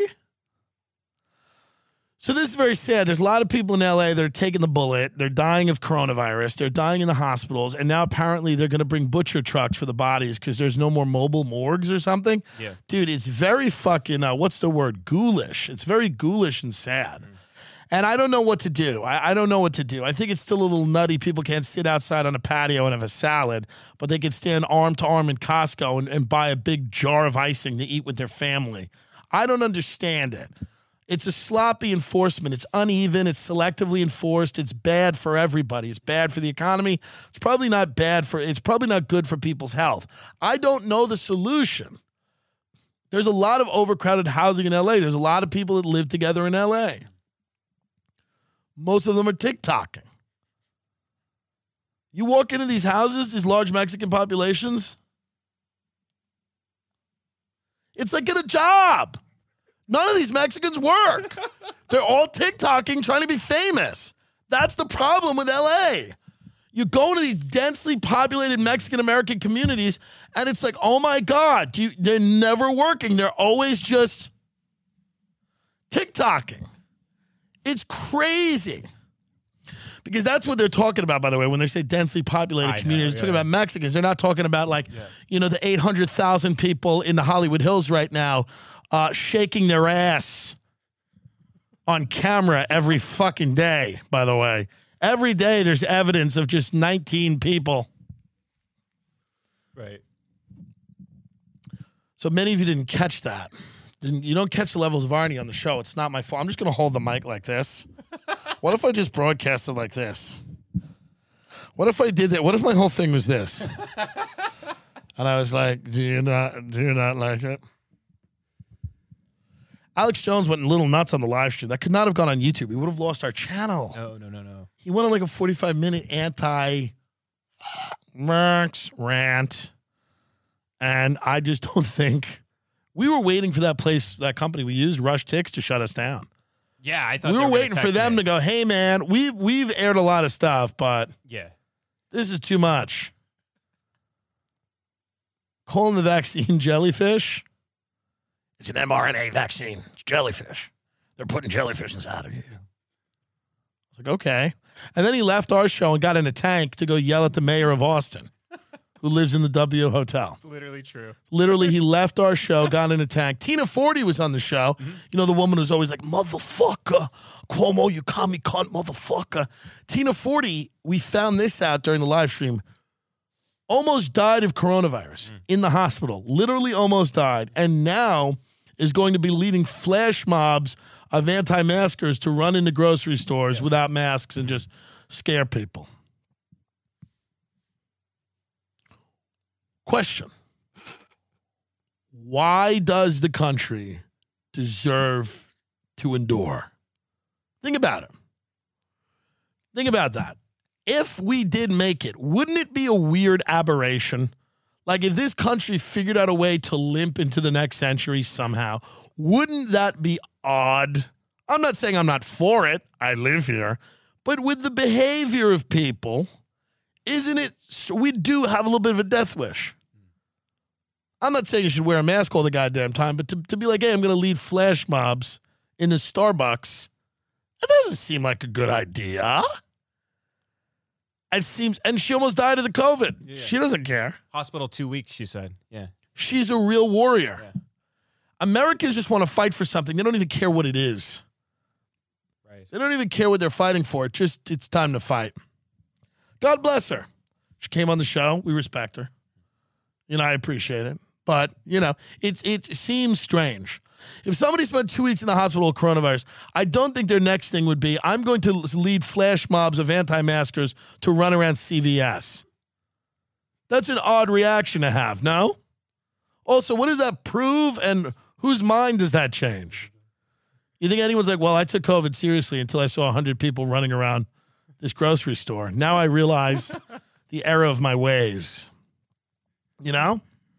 S1: So this is very sad. There's a lot of people in LA that are taking the bullet. They're dying of coronavirus. They're dying in the hospitals. And now apparently they're going to bring butcher trucks for the bodies because there's no more mobile morgues or something.
S2: Yeah.
S1: Dude, it's very fucking, what's the word? Ghoulish. It's very ghoulish and sad. And I don't know what to do. I don't know what to do. I think it's still a little nutty. People can't sit outside on a patio and have a salad, but they can stand arm to arm in Costco and buy a big jar of icing to eat with their family. I don't understand it. It's a sloppy enforcement. It's uneven. It's selectively enforced. It's bad for everybody. It's bad for the economy. It's probably not good for people's health. I don't know the solution. There's a lot of overcrowded housing in LA. There's a lot of people that live together in LA. Most of them are TikToking. You walk into these houses, these large Mexican populations, it's like get a job. None of these Mexicans work. They're all TikToking, trying to be famous. That's the problem with LA. You go to these densely populated Mexican-American communities, and it's like, oh my God, they're never working. They're always just TikToking. It's crazy. Because that's what they're talking about, by the way, when they say densely populated communities. They're talking about Mexicans. They're not talking about, like, the 800,000 people in the Hollywood Hills right now shaking their ass on camera every fucking day, by the way. Every day there's evidence of just 19 people.
S2: Right.
S1: So many of you didn't catch that. You don't catch the levels of irony on the show. It's not my fault. I'm just going to hold the mic like this. What if I just broadcasted like this? What if I did that? What if my whole thing was this? And I was like, do you not like it? Alex Jones went a little nuts on the live stream. That could not have gone on YouTube. We would have lost our channel.
S2: No.
S1: He went on like a 45-minute anti-Max rant. And I just don't think we were waiting for that company we used, Rush Tix, to shut us down.
S2: Yeah, I thought
S1: We were waiting for them to go, hey, man, we've aired a lot of stuff, but this is too much. Calling the vaccine jellyfish. It's an mRNA vaccine. It's jellyfish. They're putting jellyfish inside of you. I was like, okay. And then he left our show and got in a tank to go yell at the mayor of Austin, who lives in the W Hotel.
S2: It's literally true.
S1: Literally, he left our show, got in a tank. Tina Forte was on the show. Mm-hmm. You know, the woman who's always like, motherfucker, Cuomo, you commie cunt, motherfucker. Tina Forte, we found this out during the live stream, almost died of coronavirus in the hospital. Literally almost died. And now is going to be leading flash mobs of anti-maskers to run into grocery stores without masks and just scare people. Question. Why does the country deserve to endure? Think about it. Think about that. If we did make it, wouldn't it be a weird aberration? Like if this country figured out a way to limp into the next century somehow, wouldn't that be odd? I'm not saying I'm not for it. I live here. But with the behavior of people, isn't it, we do have a little bit of a death wish. I'm not saying you should wear a mask all the goddamn time, but to be like, hey, I'm going to lead flash mobs into Starbucks, that doesn't seem like a good idea. It seems, and she almost died of the COVID. Yeah. She doesn't care.
S2: Hospital 2 weeks, she said. Yeah.
S1: She's a real warrior. Yeah. Americans just want to fight for something. They don't even care what it is. Right. They don't even care what they're fighting for. It's time to fight. God bless her. She came on the show. We respect her. You know, I appreciate it. But, you know, it seems strange. If somebody spent 2 weeks in the hospital with coronavirus, I don't think their next thing would be, I'm going to lead flash mobs of anti-maskers to run around CVS. That's an odd reaction to have, no? Also, what does that prove, and whose mind does that change? You think anyone's like, well, I took COVID seriously until I saw 100 people running around this grocery store. Now I realize the error of my ways. You know?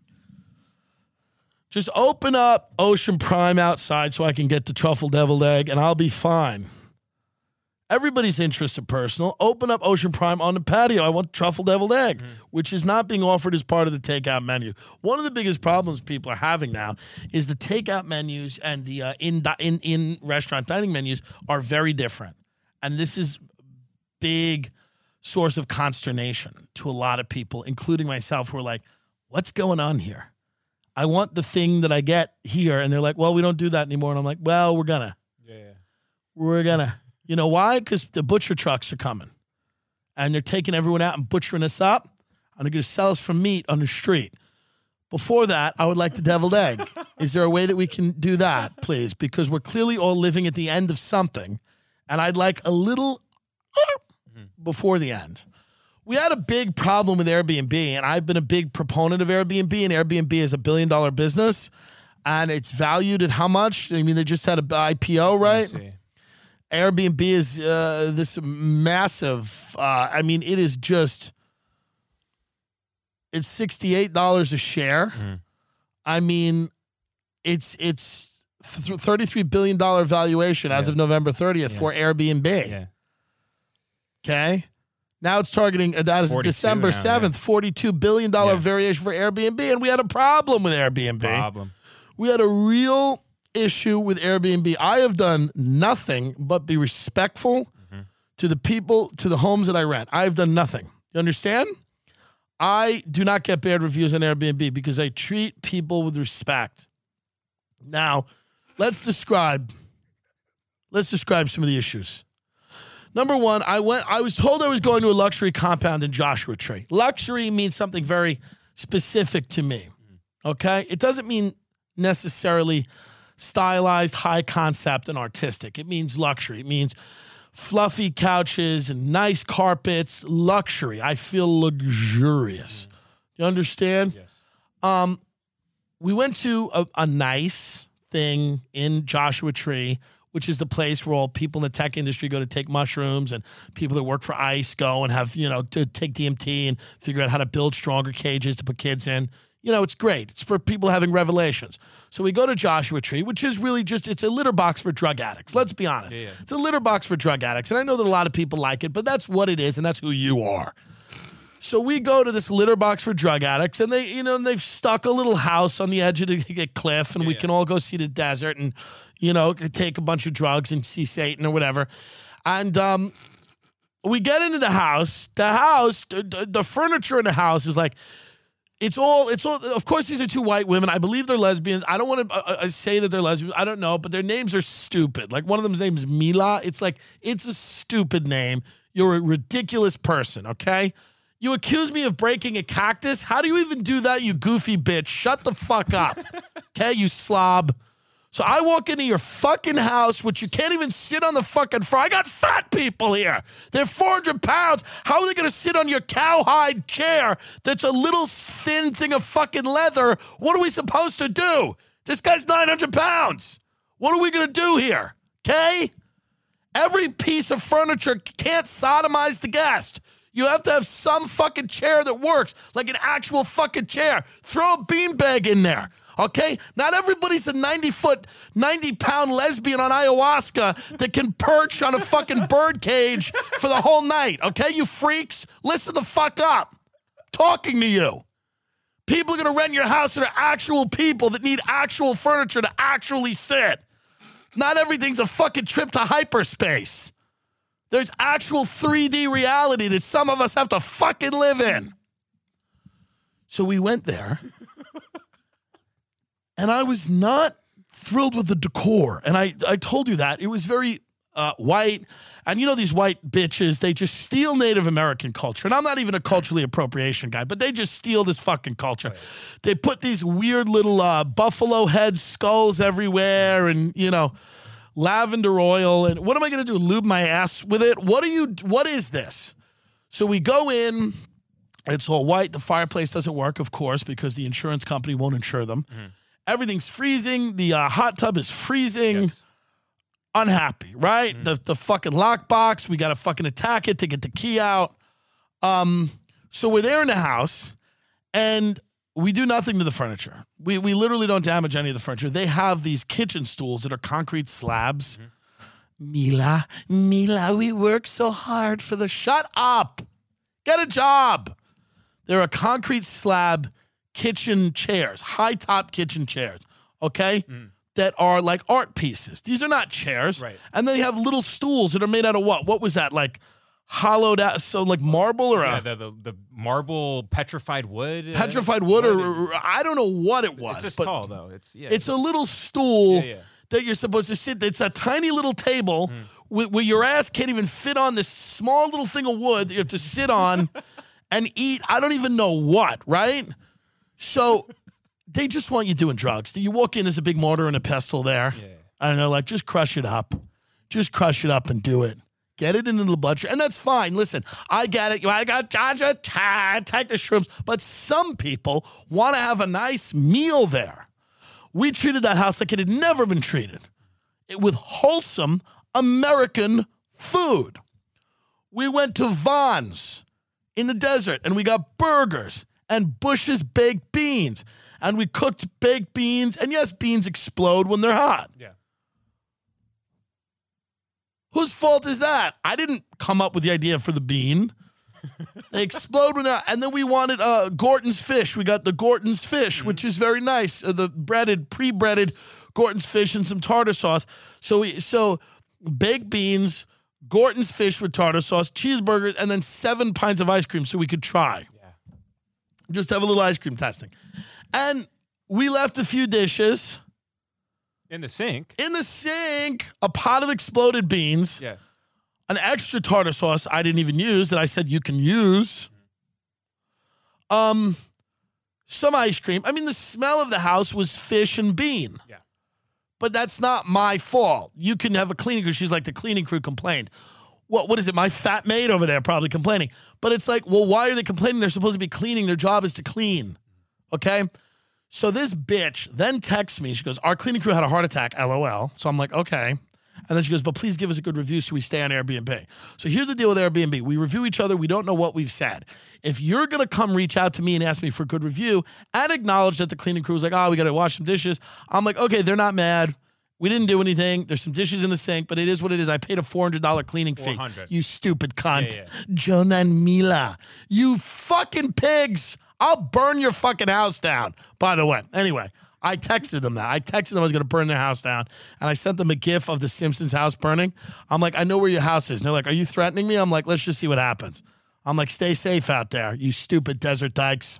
S1: Just open up Ocean Prime outside so I can get the truffle deviled egg, and I'll be fine. Everybody's interests are personal. Open up Ocean Prime on the patio. I want truffle deviled egg, which is not being offered as part of the takeout menu. One of the biggest problems people are having now is the takeout menus and the in-restaurant dining menus are very different. And this is big source of consternation to a lot of people, including myself, who are like, what's going on here? I want the thing that I get here. And they're like, well, we don't do that anymore. And I'm like, well, we're gonna. Yeah. We're gonna. You know why? Because the butcher trucks are coming. And they're taking everyone out and butchering us up. And they're going to sell us for meat on the street. Before that, I would like the deviled egg. Is there a way that we can do that, please? Because we're clearly all living at the end of something. And I'd like a little before the end. We had a big problem with Airbnb, and I've been a big proponent of Airbnb, and Airbnb is $1 billion business, and it's valued at how much? I mean, they just had an IPO, right? Airbnb is this massive, I mean, it is just, it's $68 a share. I mean, it's $33 billion valuation as of November 30th for Airbnb. Yeah. Okay? Now it's targeting, that is December 7th, $42 billion variation for Airbnb, and we had a problem with Airbnb. We had a real issue with Airbnb. I have done nothing but be respectful to the people, to the homes that I rent. I have done nothing. You understand? I do not get bad reviews on Airbnb because I treat people with respect. Now, let's describe some of the issues. Number one, I was told I was going to a luxury compound in Joshua Tree. Luxury means something very specific to me, okay? It doesn't mean necessarily stylized, high concept, and artistic. It means luxury. It means fluffy couches and nice carpets, luxury. I feel luxurious. You understand? Yes. We went to a nice thing in Joshua Tree, which is the place where all people in the tech industry go to take mushrooms, and people that work for ICE go and have, to take DMT and figure out how to build stronger cages to put kids in. It's great. It's for people having revelations. So we go to Joshua Tree, which is really it's a litter box for drug addicts. Let's be honest.
S2: Yeah.
S1: It's a litter box for drug addicts. And I know that a lot of people like it, but that's what it is, and that's who you are. So we go to this litter box for drug addicts, and they've stuck a little house on the edge of the cliff, and we can all go see the desert and, take a bunch of drugs and see Satan or whatever. And we get into the house. The furniture in the house is like, it's all, of course, these are two white women. I believe they're lesbians. I don't want to say that they're lesbians. I don't know, but their names are stupid. Like, one of them's name is Mila. It's a stupid name. You're a ridiculous person, okay? You accuse me of breaking a cactus? How do you even do that, you goofy bitch? Shut the fuck up, okay, you slob. So I walk into your fucking house, which you can't even sit on the fucking floor. I got fat people here. They're 400 pounds. How are they going to sit on your cowhide chair that's a little thin thing of fucking leather? What are we supposed to do? This guy's 900 pounds. What are we going to do here, okay? Every piece of furniture can't sodomize the guest. You have to have some fucking chair that works, like an actual fucking chair. Throw a beanbag in there. Okay? Not everybody's a 90-pound lesbian on ayahuasca that can perch on a fucking bird cage for the whole night. Okay, you freaks? Listen the fuck up. Talking to you. People are going to rent your house that are actual people that need actual furniture to actually sit. Not everything's a fucking trip to hyperspace. There's actual 3D reality that some of us have to fucking live in. So we went there. And I was not thrilled with the decor. And I told you that. It was very white. And these white bitches, they just steal Native American culture. And I'm not even a culturally appropriation guy, but they just steal this fucking culture. Right. They put these weird little buffalo head skulls everywhere and, lavender oil. And what am I going to do? Lube my ass with it? What is this? So we go in. It's all white. The fireplace doesn't work, of course, because the insurance company won't insure them. Mm-hmm. Everything's freezing. The hot tub is freezing. Yes. Unhappy, right? Mm-hmm. The fucking lockbox. We got to fucking attack it to get the key out. So we're there in the house, and we do nothing to the furniture. We literally don't damage any of the furniture. They have these kitchen stools that are concrete slabs. Mm-hmm. Mila, we work so hard for the... Shut up. Get a job. They're a concrete slab kitchen chairs, high-top kitchen chairs, okay, that are like art pieces. These are not chairs. Right. And they have little stools that are made out of what? What was that, like hollowed out, so like marble or
S2: the marble petrified wood?
S1: Petrified wood or I don't know what it was.
S2: It's just tall, though.
S1: It's a little stool that you're supposed to sit. It's a tiny little table where your ass can't even fit on this small little thing of wood that you have to sit on and eat. I don't even know what, right? So they just want you doing drugs. You walk in, there's a big mortar and a pestle there. Yeah. And they're like, just crush it up. Just crush it up and do it. Get it into the bloodstream. And that's fine. Listen, I get it. I got take the shrooms. But some people want to have a nice meal there. We treated that house like it had never been treated. With wholesome American food. We went to Vons in the desert and we got burgers and Bush's baked beans. And we cooked baked beans. And yes, beans explode when they're hot. Yeah. Whose fault is that? I didn't come up with the idea for the bean. They explode when they're hot. And then we wanted Gorton's fish. We got the Gorton's fish, which is very nice. The pre-breaded Gorton's fish and some tartar sauce. So baked beans, Gorton's fish with tartar sauce, cheeseburgers, and then 7 pints of ice cream so we could try. Just have a little ice cream testing. And we left a few dishes.
S2: In the sink?
S1: In the sink. A pot of exploded beans. Yeah. An extra tartar sauce I didn't even use that I said you can use. Some ice cream. I mean, the smell of the house was fish and bean. Yeah. But that's not my fault. You can have a cleaning crew. She's like, the cleaning crew complained. What is it? My fat maid over there probably complaining. But it's like, well, why are they complaining? They're supposed to be cleaning. Their job is to clean. Okay? So this bitch then texts me. She goes, our cleaning crew had a heart attack, LOL. So I'm like, okay. And then she goes, but please give us a good review so we stay on Airbnb. So here's the deal with Airbnb. We review each other. We don't know what we've said. If you're going to come reach out to me and ask me for a good review and acknowledge that the cleaning crew is like, oh, we got to wash some dishes. I'm like, okay, they're not mad. We didn't do anything. There's some dishes in the sink, but it is what it is. I paid a $400 cleaning fee.
S2: 400.
S1: You stupid cunt.
S2: Yeah.
S1: Jonah and Mila. You fucking pigs. I'll burn your fucking house down. By the way, anyway, I texted them that. I texted them I was going to burn their house down, and I sent them a gif of the Simpsons house burning. I'm like, I know where your house is. And they're like, are you threatening me? I'm like, let's just see what happens. I'm like, stay safe out there, you stupid desert dykes.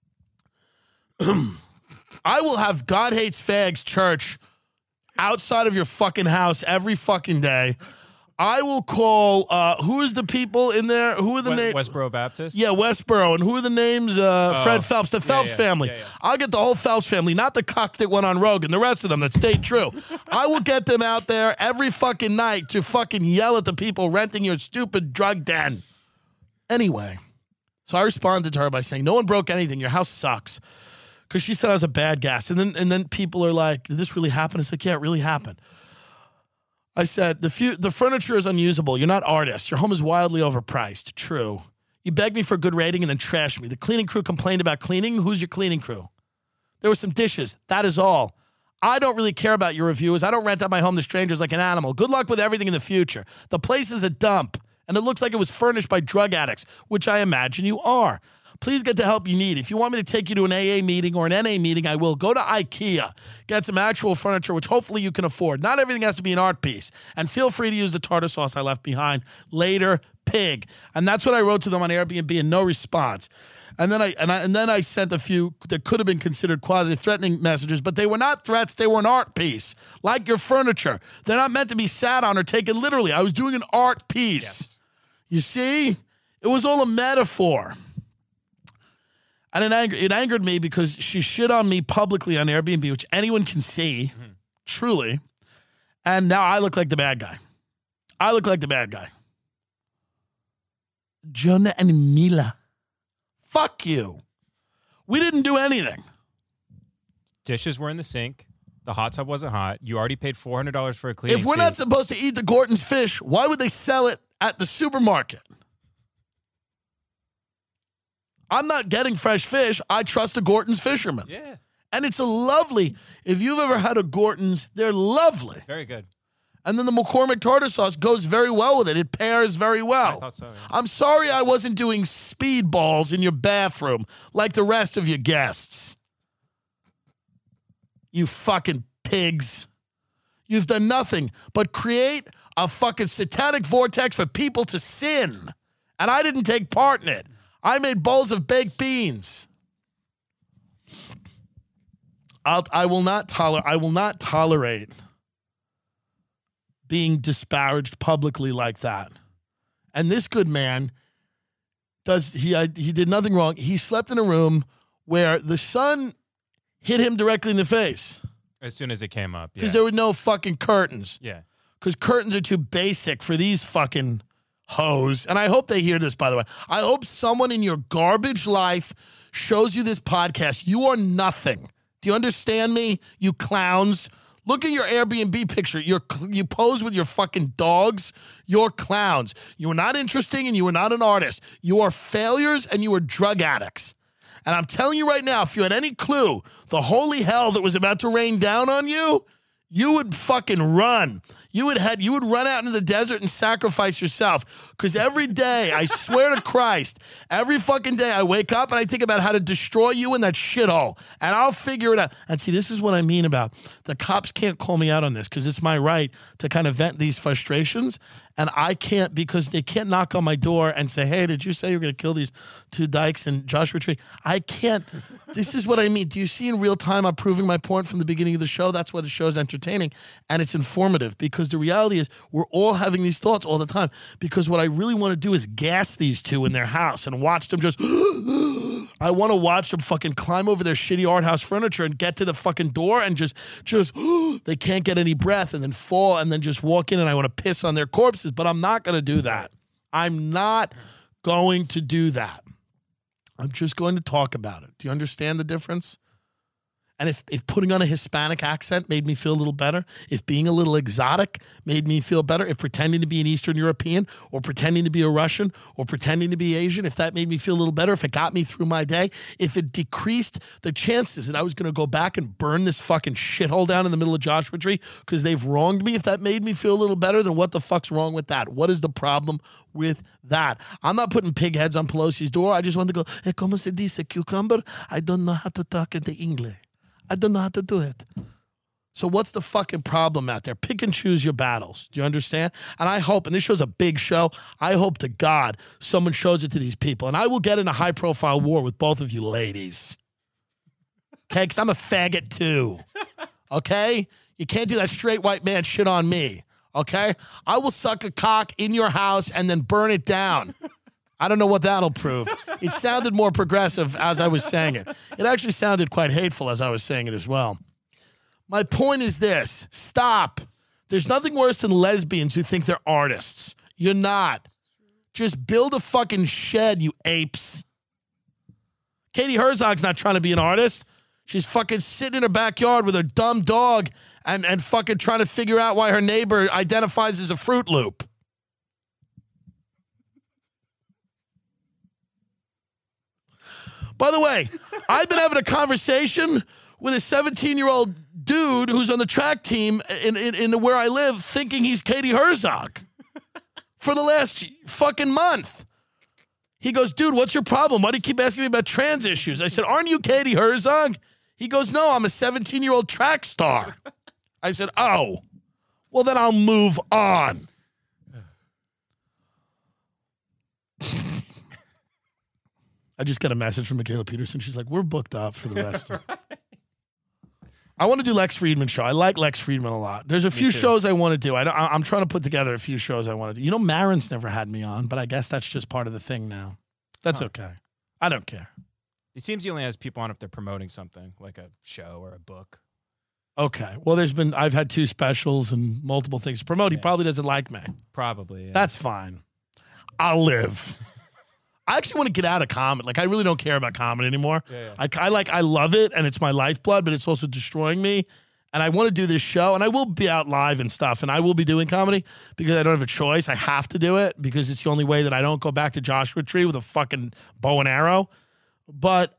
S1: I will have God Hates Fags Church outside of your fucking house every fucking day. I will call, who is the people in there? Who are the names?
S2: Westboro Baptist?
S1: Yeah, Westboro. And who are the names? Fred Phelps, the Phelps family.
S2: Yeah.
S1: I'll get the whole Phelps family, not the cuck that went on Rogan, the rest of them that stayed true. I will get them out there every fucking night to fucking yell at the people renting your stupid drug den. Anyway, so I responded to her by saying, no one broke anything. Your house sucks. Because she said I was a bad guest. And then people are like, did this really happen? It's like, yeah, it really happened. I said, the furniture is unusable. You're not artists. Your home is wildly overpriced. True. You begged me for a good rating and then trashed me. The cleaning crew complained about cleaning. Who's your cleaning crew? There were some dishes. That is all. I don't really care about your reviews. I don't rent out my home to strangers like an animal. Good luck with everything in the future. The place is a dump, and it looks like it was furnished by drug addicts, which I imagine you are. Please get the help you need. If you want me to take you to an AA meeting or an NA meeting, I will. Go to IKEA. Get some actual furniture, which hopefully you can afford. Not everything has to be an art piece. And feel free to use the tartar sauce I left behind. Later, pig. And that's what I wrote to them on Airbnb, and no response. And then I sent a few that could have been considered quasi-threatening messages, but they were not threats. They were an art piece, like your furniture. They're not meant to be sat on or taken literally. I was doing an art piece. Yes. You see? It was all a metaphor. And it angered me because she shit on me publicly on Airbnb, which anyone can see, truly. And now I look like the bad guy. Jonah and Mila. Fuck you. We didn't do anything.
S2: Dishes were in the sink. The hot tub wasn't hot. You already paid $400 for a cleaning
S1: If we're not supposed to eat the Gorton's fish, why would they sell it at the supermarket? I'm not getting fresh fish. I trust the Gorton's fishermen.
S2: Yeah.
S1: And it's a lovely, if you've ever had a Gorton's, they're lovely.
S2: Very good.
S1: And then the McCormick tartar sauce goes very well with it. It pairs very well.
S2: I thought so, yeah.
S1: I'm sorry I wasn't doing speedballs in your bathroom like the rest of your guests. You fucking pigs. You've done nothing but create a fucking satanic vortex for people to sin. And I didn't take part in it. I made bowls of baked beans. I will not tolerate being disparaged publicly like that. And this good man he did nothing wrong. He slept in a room where the sun hit him directly in the face.
S2: As soon as it came up, yeah.
S1: Because there were no fucking curtains.
S2: Yeah.
S1: Because curtains are too basic for these fucking hoes. And I hope they hear this, by the way. I hope someone in your garbage life shows you this podcast. You are nothing. Do you understand me, you clowns? Look at your Airbnb picture. You pose with your fucking dogs. You're clowns. You are not interesting and you are not an artist. You are failures and you are drug addicts. And I'm telling you right now, if you had any clue the holy hell that was about to rain down on you, you would fucking run. You would run out into the desert and sacrifice yourself. Because every day, I swear to Christ, every fucking day I wake up and I think about how to destroy you in that shithole. And I'll figure it out. And see, this is what I mean about the cops can't call me out on this because it's my right to kind of vent these frustrations. And I can't because they can't knock on my door and say, hey, did you say you're going to kill these two dykes in Joshua Tree? I can't. This is what I mean. Do you see in real time I'm proving my point from the beginning of the show? That's why the show is entertaining and it's informative because the reality is we're all having these thoughts all the time because what I really want to do is gas these two in their house and watch them just I want to watch them fucking climb over their shitty art house furniture and get to the fucking door and just they can't get any breath and then fall and then just walk in and I want to piss on their corpses, but I'm not going to do that. I'm not going to do that. I'm just going to talk about it. Do you understand the difference? And if putting on a Hispanic accent made me feel a little better, if being a little exotic made me feel better, if pretending to be an Eastern European or pretending to be a Russian or pretending to be Asian, if that made me feel a little better, if it got me through my day, if it decreased the chances that I was going to go back and burn this fucking shithole down in the middle of Joshua Tree because they've wronged me, if that made me feel a little better, then what the fuck's wrong with that? What is the problem with that? I'm not putting pig heads on Pelosi's door. I just want to go, hey, como se dice cucumber? I don't know how to talk in the English. I don't know how to do it. So what's the fucking problem out there? Pick and choose your battles. Do you understand? And I hope, and this show's a big show, I hope to God someone shows it to these people. And I will get in a high-profile war with both of you ladies. Okay? Because I'm a faggot too. Okay? You can't do that straight white man shit on me. Okay? I will suck a cock in your house and then burn it down. I don't know what that'll prove. It sounded more progressive as I was saying it. It actually sounded quite hateful as I was saying it as well. My point is this. Stop. There's nothing worse than lesbians who think they're artists. You're not. Just build a fucking shed, you apes. Katie Herzog's not trying to be an artist. She's fucking sitting in her backyard with her dumb dog and fucking trying to figure out why her neighbor identifies as a Fruit Loop. By the way, I've been having a conversation with a 17-year-old dude who's on the track team in where I live thinking he's Katie Herzog for the last fucking month. He goes, dude, what's your problem? Why do you keep asking me about trans issues? I said, aren't you Katie Herzog? He goes, no, I'm a 17-year-old track star. I said, oh, well, then I'll move on. I just got a message from Michaela Peterson. She's like, we're booked up for the rest of it. I want to do Lex Friedman show. I like Lex Friedman a lot. There's a few shows I want to do. I'm trying to put together a few shows I want to do. You know, Marin's never had me on, but I guess that's just part of the thing now. That's okay. I don't care.
S2: It seems he only has people on if they're promoting something, like a show or a book.
S1: Okay. Well, I've had 2 specials and multiple things to promote. He probably doesn't like me.
S2: Probably, yeah.
S1: That's fine. I'll live. I actually want to get out of comedy. Like, I really don't care about comedy anymore. Yeah. I love it, and it's my lifeblood, but it's also destroying me. And I want to do this show, and I will be out live and stuff, and I will be doing comedy because I don't have a choice. I have to do it because it's the only way that I don't go back to Joshua Tree with a fucking bow and arrow. But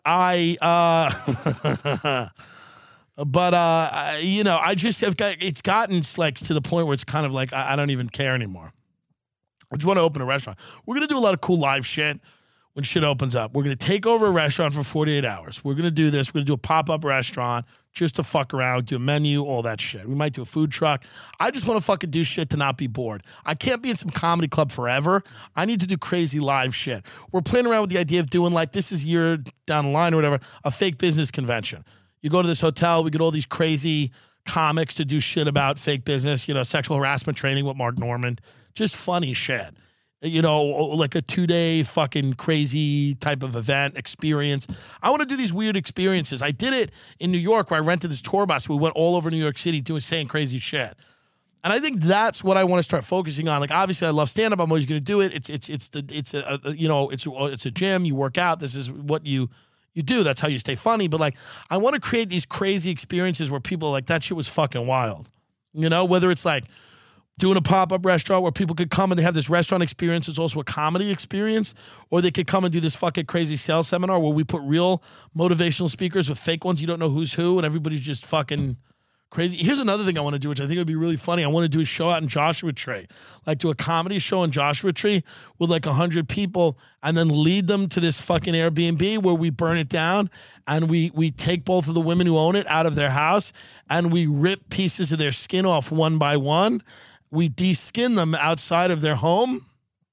S1: you know, I just have got, it's gotten like to the point where it's kind of like, I don't even care anymore. I just want to open a restaurant. We're going to do a lot of cool live shit when shit opens up. We're going to take over a restaurant for 48 hours. We're going to do this. We're going to do a pop-up restaurant just to fuck around, do a menu, all that shit. We might do a food truck. I just want to fucking do shit to not be bored. I can't be in some comedy club forever. I need to do crazy live shit. We're playing around with the idea of doing, like, this is a year down the line or whatever, a fake business convention. You go to this hotel, we get all these crazy comics to do shit about fake business, you know, sexual harassment training with Mark Normand. Just funny shit. You know, like a 2-day fucking crazy type of event experience. I want to do these weird experiences. I did it in New York where I rented this tour bus. We went all over New York City saying crazy shit. And I think that's what I want to start focusing on. Like, obviously, I love stand-up. I'm always going to do it. It's a gym. You work out. This is what you do. That's how you stay funny. But, like, I want to create these crazy experiences where people are like, that shit was fucking wild. You know, whether it's like doing a pop-up restaurant where people could come and they have this restaurant experience. It's also a comedy experience. Or they could come and do this fucking crazy sales seminar where we put real motivational speakers with fake ones. You don't know who's who, and everybody's just fucking crazy. Here's another thing I want to do, which I think would be really funny. I want to do a show out in Joshua Tree. Like, do a comedy show in Joshua Tree with like 100 people and then lead them to this fucking Airbnb where we burn it down and we take both of the women who own it out of their house and we rip pieces of their skin off one by one. We de-skin them outside of their home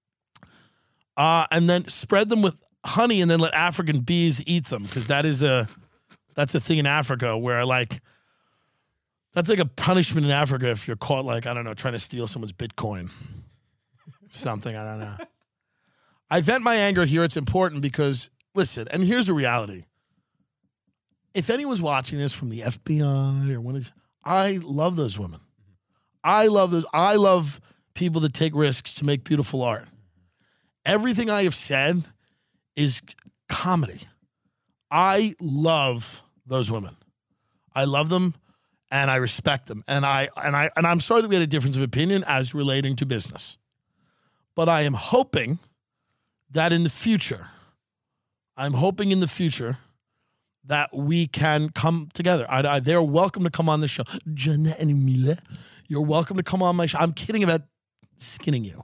S1: and then spread them with honey and then let African bees eat them, because that's a thing in Africa where, like, that's like a punishment in Africa if you're caught, like, I don't know, trying to steal someone's Bitcoin. Something, I don't know. I vent my anger here. It's important because, listen, and here's the reality. If anyone's watching this from the FBI or one of these, I love those women. I love people that take risks to make beautiful art. Everything I have said is comedy. I love those women. I love them and I respect them. And I'm sorry that we had a difference of opinion as relating to business. But I am hoping that in the future, that we can come together. They're welcome to come on the show. Jeanette and Mila, you're welcome to come on my show. I'm kidding about skinning you.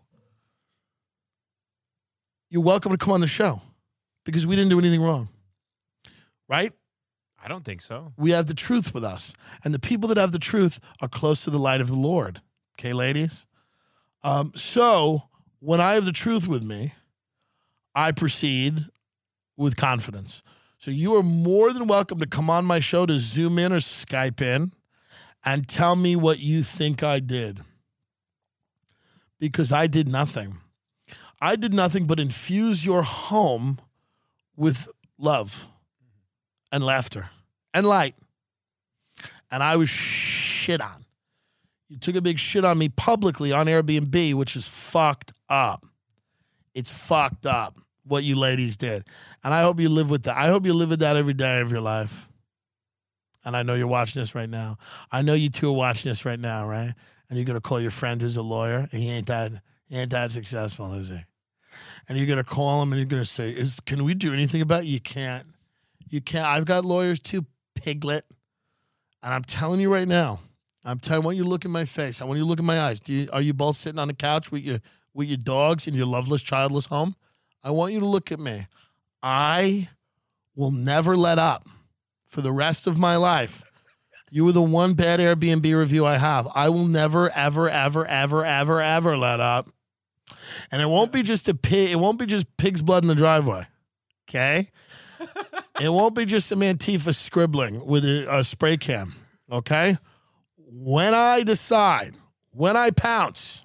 S1: You're welcome to come on the show because we didn't do anything wrong. Right?
S2: I don't think so.
S1: We have the truth with us. And the people that have the truth are close to the light of the Lord. Okay, ladies? So when I have the truth with me, I proceed with confidence. So you are more than welcome to come on my show to Zoom in or Skype in and tell me what you think I did. Because I did nothing. I did nothing but infuse your home with love and laughter and light. And I was shit on. You took a big shit on me publicly on Airbnb, which is fucked up. It's fucked up what you ladies did. And I hope you live with that. I hope you live with that every day of your life. And I know you're watching this right now. I know you two are watching this right now, right? And you're going to call your friend who's a lawyer. And he ain't that successful, is he? And you're going to call him and you're going to say, can we do anything about it? You can't. You can't. I've got lawyers too, piglet. And I'm telling you right now, I want you to look in my face. I want you to look in my eyes. Are you both sitting on the couch with your dogs in your loveless, childless home? I want you to look at me. I will never let up for the rest of my life. You were the one bad Airbnb review I have. I will never, ever, ever, ever, ever, ever let up. And it won't be just it won't be just pig's blood in the driveway. Okay? It won't be just some Antifa scribbling with a spray can. Okay? When I decide, when I pounce,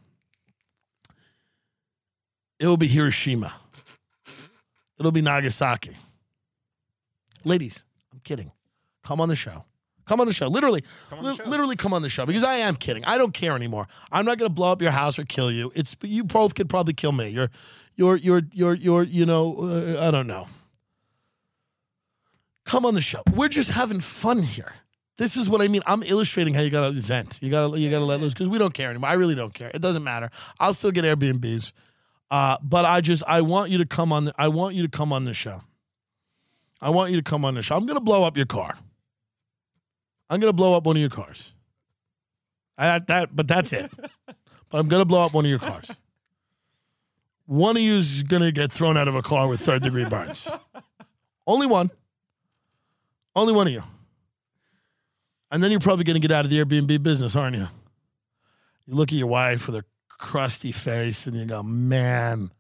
S1: it will be Hiroshima. It'll be Nagasaki. Ladies, I'm kidding. Come on the show. Come on the show. Literally come on the show because I am kidding. I don't care anymore. I'm not going to blow up your house or kill you. You both could probably kill me. You're I don't know. Come on the show. We're just having fun here. This is what I mean. I'm illustrating how you got to vent. You got to let loose because we don't care anymore. I really don't care. It doesn't matter. I'll still get Airbnbs. But I want you to come on. I want you to come on the show. I want you to come on the show. I'm going to blow up your car. I'm going to blow up one of your cars. But that's it. But I'm going to blow up one of your cars. One of you is going to get thrown out of a car with third-degree burns. Only one. Only one of you. And then you're probably going to get out of the Airbnb business, aren't you? You look at your wife with her crusty face and you go, man,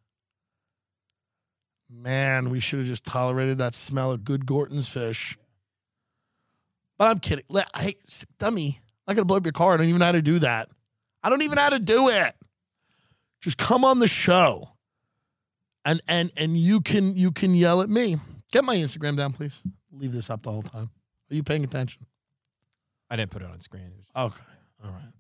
S1: we should have just tolerated that smell of good Gorton's fish. But I'm kidding. Hey, dummy, I'm not going to blow up your car. I don't even know how to do that. I don't even know how to do it. Just come on the show and you can yell at me. Get my Instagram down, please. Leave this up the whole time. Are you paying attention?
S2: I didn't put it on screen.
S1: Okay. All right.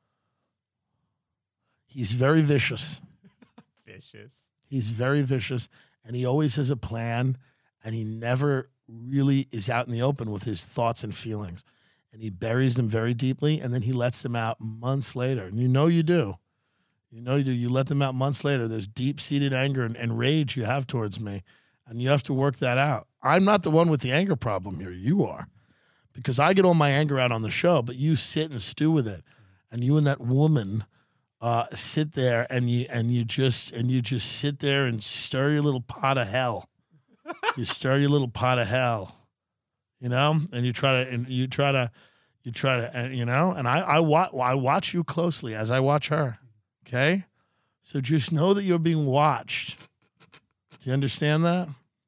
S1: He's very vicious.
S2: Vicious.
S1: He's very vicious, and he always has a plan, and he never really is out in the open with his thoughts and feelings. And he buries them very deeply, and then he lets them out months later. And you know you do. You know you do. You let them out months later. There's deep-seated anger and rage you have towards me, and you have to work that out. I'm not the one with the anger problem here. You are. Because I get all my anger out on the show, but you sit and stew with it. And you and that woman sit there and you just sit there and stir your little pot of hell. You stir your little pot of hell, you know, and you try to, you know, and I watch you closely as I watch her. Okay. So just know that you're being watched. Do you understand that?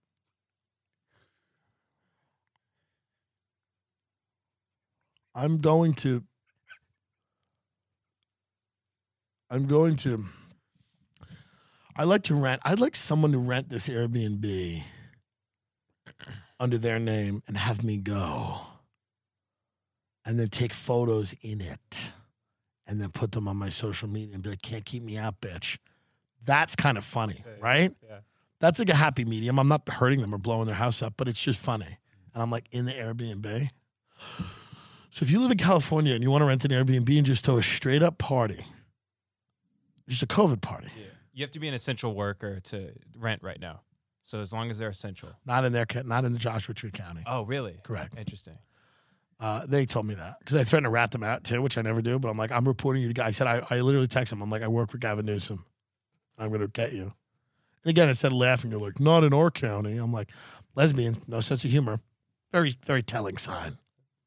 S1: I'd like someone to rent this Airbnb under their name and have me go and then take photos in it and then put them on my social media and be like, can't keep me out, bitch. That's kind of funny, right?
S2: Yeah.
S1: That's like a happy medium. I'm not hurting them or blowing their house up, but it's just funny. And I'm like in the Airbnb. So if you live in California and you want to rent an Airbnb and just throw a straight up party, just a COVID party.
S2: Yeah. You have to be an essential worker to rent right now. So as long as they're essential.
S1: Not in the Joshua Tree County.
S2: Oh, really?
S1: Correct.
S2: Interesting.
S1: They told me that because I threatened to rat them out too, which I never do. But I'm like, I'm reporting you to guy. I said, I literally text him. I'm like, I work for Gavin Newsom. I'm going to get you. And again, instead of laughing, you're like, not in our county. I'm like, lesbian, no sense of humor. Very, very telling sign.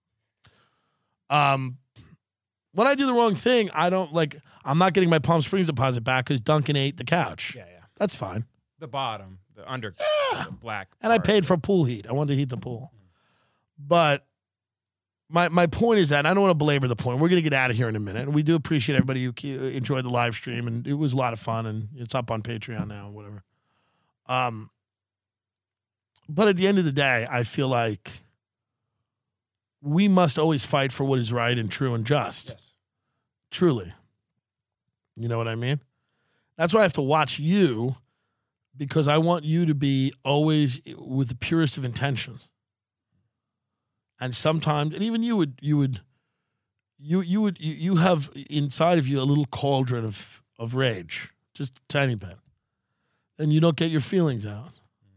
S1: When I do the wrong thing, I'm not getting my Palm Springs deposit back because Duncan ate the couch.
S2: Yeah.
S1: That's fine.
S2: The bottom, the under, the black.
S1: And I
S2: part.
S1: paid for pool heat. I wanted to heat the pool. But my point is that, and I don't want to belabor the point. We're going to get out of here in a minute. And we do appreciate everybody who enjoyed the live stream. And it was a lot of fun. And it's up on Patreon now and whatever. But at the end of the day, I feel like we must always fight for what is right and true and just.
S2: Yes.
S1: Truly. You know what I mean? That's why I have to watch you, because I want you to be always with the purest of intentions. And sometimes, and even you have inside of you a little cauldron of rage, just a tiny bit. And you don't get your feelings out.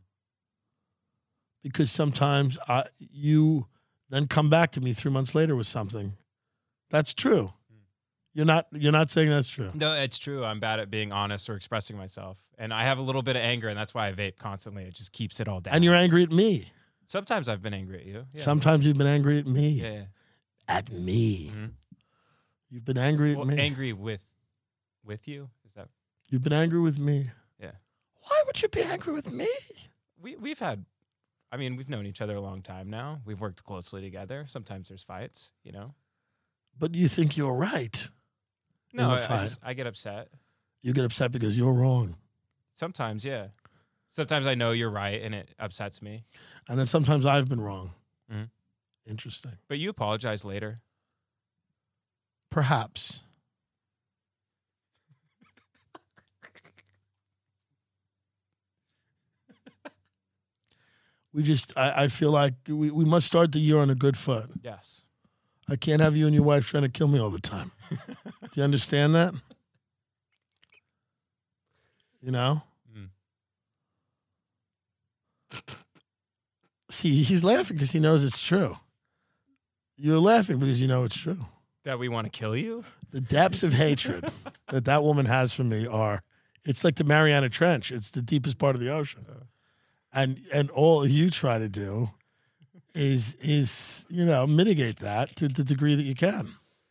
S1: Because sometimes you then come back to me 3 months later with something. That's true. You're not saying that's true.
S2: No, it's true. I'm bad at being honest or expressing myself. And I have a little bit of anger, and that's why I vape constantly. It just keeps it all down.
S1: And you're angry at me.
S2: Sometimes I've been angry at you. Yeah.
S1: Sometimes you've been angry at me.
S2: Yeah.
S1: At me.
S2: Mm-hmm.
S1: You've been angry at me.
S2: Angry with you? Is that?
S1: You've been angry with me.
S2: Yeah.
S1: Why would you be angry with me?
S2: We've known each other a long time now. We've worked closely together. Sometimes there's fights, you know.
S1: But you think you're right.
S2: No, I get upset.
S1: You get upset because you're wrong.
S2: Sometimes, yeah. Sometimes I know you're right, and it upsets me.
S1: And then sometimes I've been wrong.
S2: Mm-hmm.
S1: Interesting.
S2: But you apologize later.
S1: Perhaps. I feel like we must start the year on a good foot.
S2: Yes.
S1: I can't have you and your wife trying to kill me all the time. Do you understand that? You know? See, he's laughing because he knows it's true. You're laughing because you know it's true.
S2: That we want to kill you?
S1: The depths of hatred that woman has for me it's like the Mariana Trench. It's the deepest part of the ocean. And all you try to do is mitigate that to the degree that you can.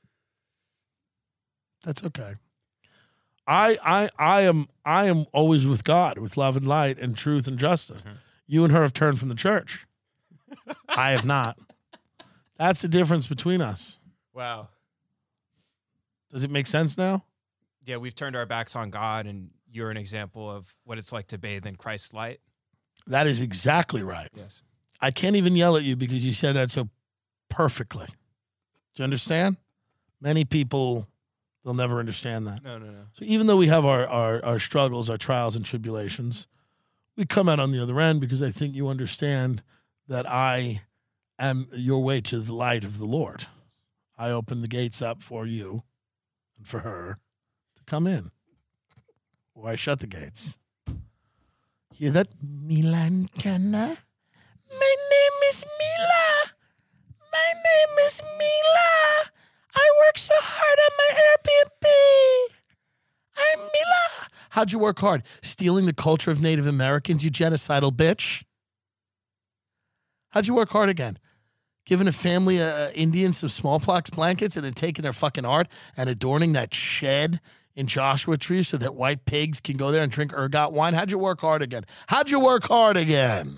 S1: That's okay. I am always with God, with love and light and truth and justice. Mm-hmm. You and her have turned from the church. I have not. That's the difference between us.
S2: Wow.
S1: Does it make sense now?
S2: Yeah, we've turned our backs on God, and you're an example of what it's like to bathe in Christ's light.
S1: That is exactly right.
S2: Yes.
S1: I can't even yell at you because you said that so perfectly. Do you understand? Many people, they'll never understand that.
S2: No.
S1: So even though we have our struggles, our trials and tribulations, we come out on the other end because I think you understand that I am your way to the light of the Lord. I open the gates up for you and for her to come in. Or I shut the gates. Hear that, Milan Kana? My name is Mila. My name is Mila. I work so hard on my Airbnb. I'm Mila. How'd you work hard? Stealing the culture of Native Americans, you genocidal bitch. How'd you work hard again? Giving a family of Indians some smallpox blankets and then taking their fucking art and adorning that shed in Joshua Tree so that white pigs can go there and drink ergot wine? How'd you work hard again? How'd you work hard again?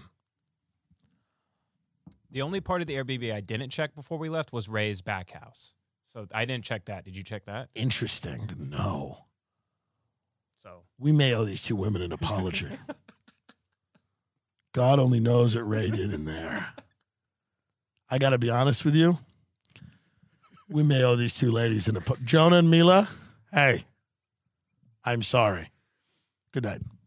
S2: The only part of the Airbnb I didn't check before we left was Ray's back house. So I didn't check that. Did you check that?
S1: Interesting. No.
S2: So
S1: we may owe these two women an apology. God only knows what Ray did in there. I got to be honest with you. We may owe these two ladies an apology. Jonah and Mila, hey, I'm sorry. Good night.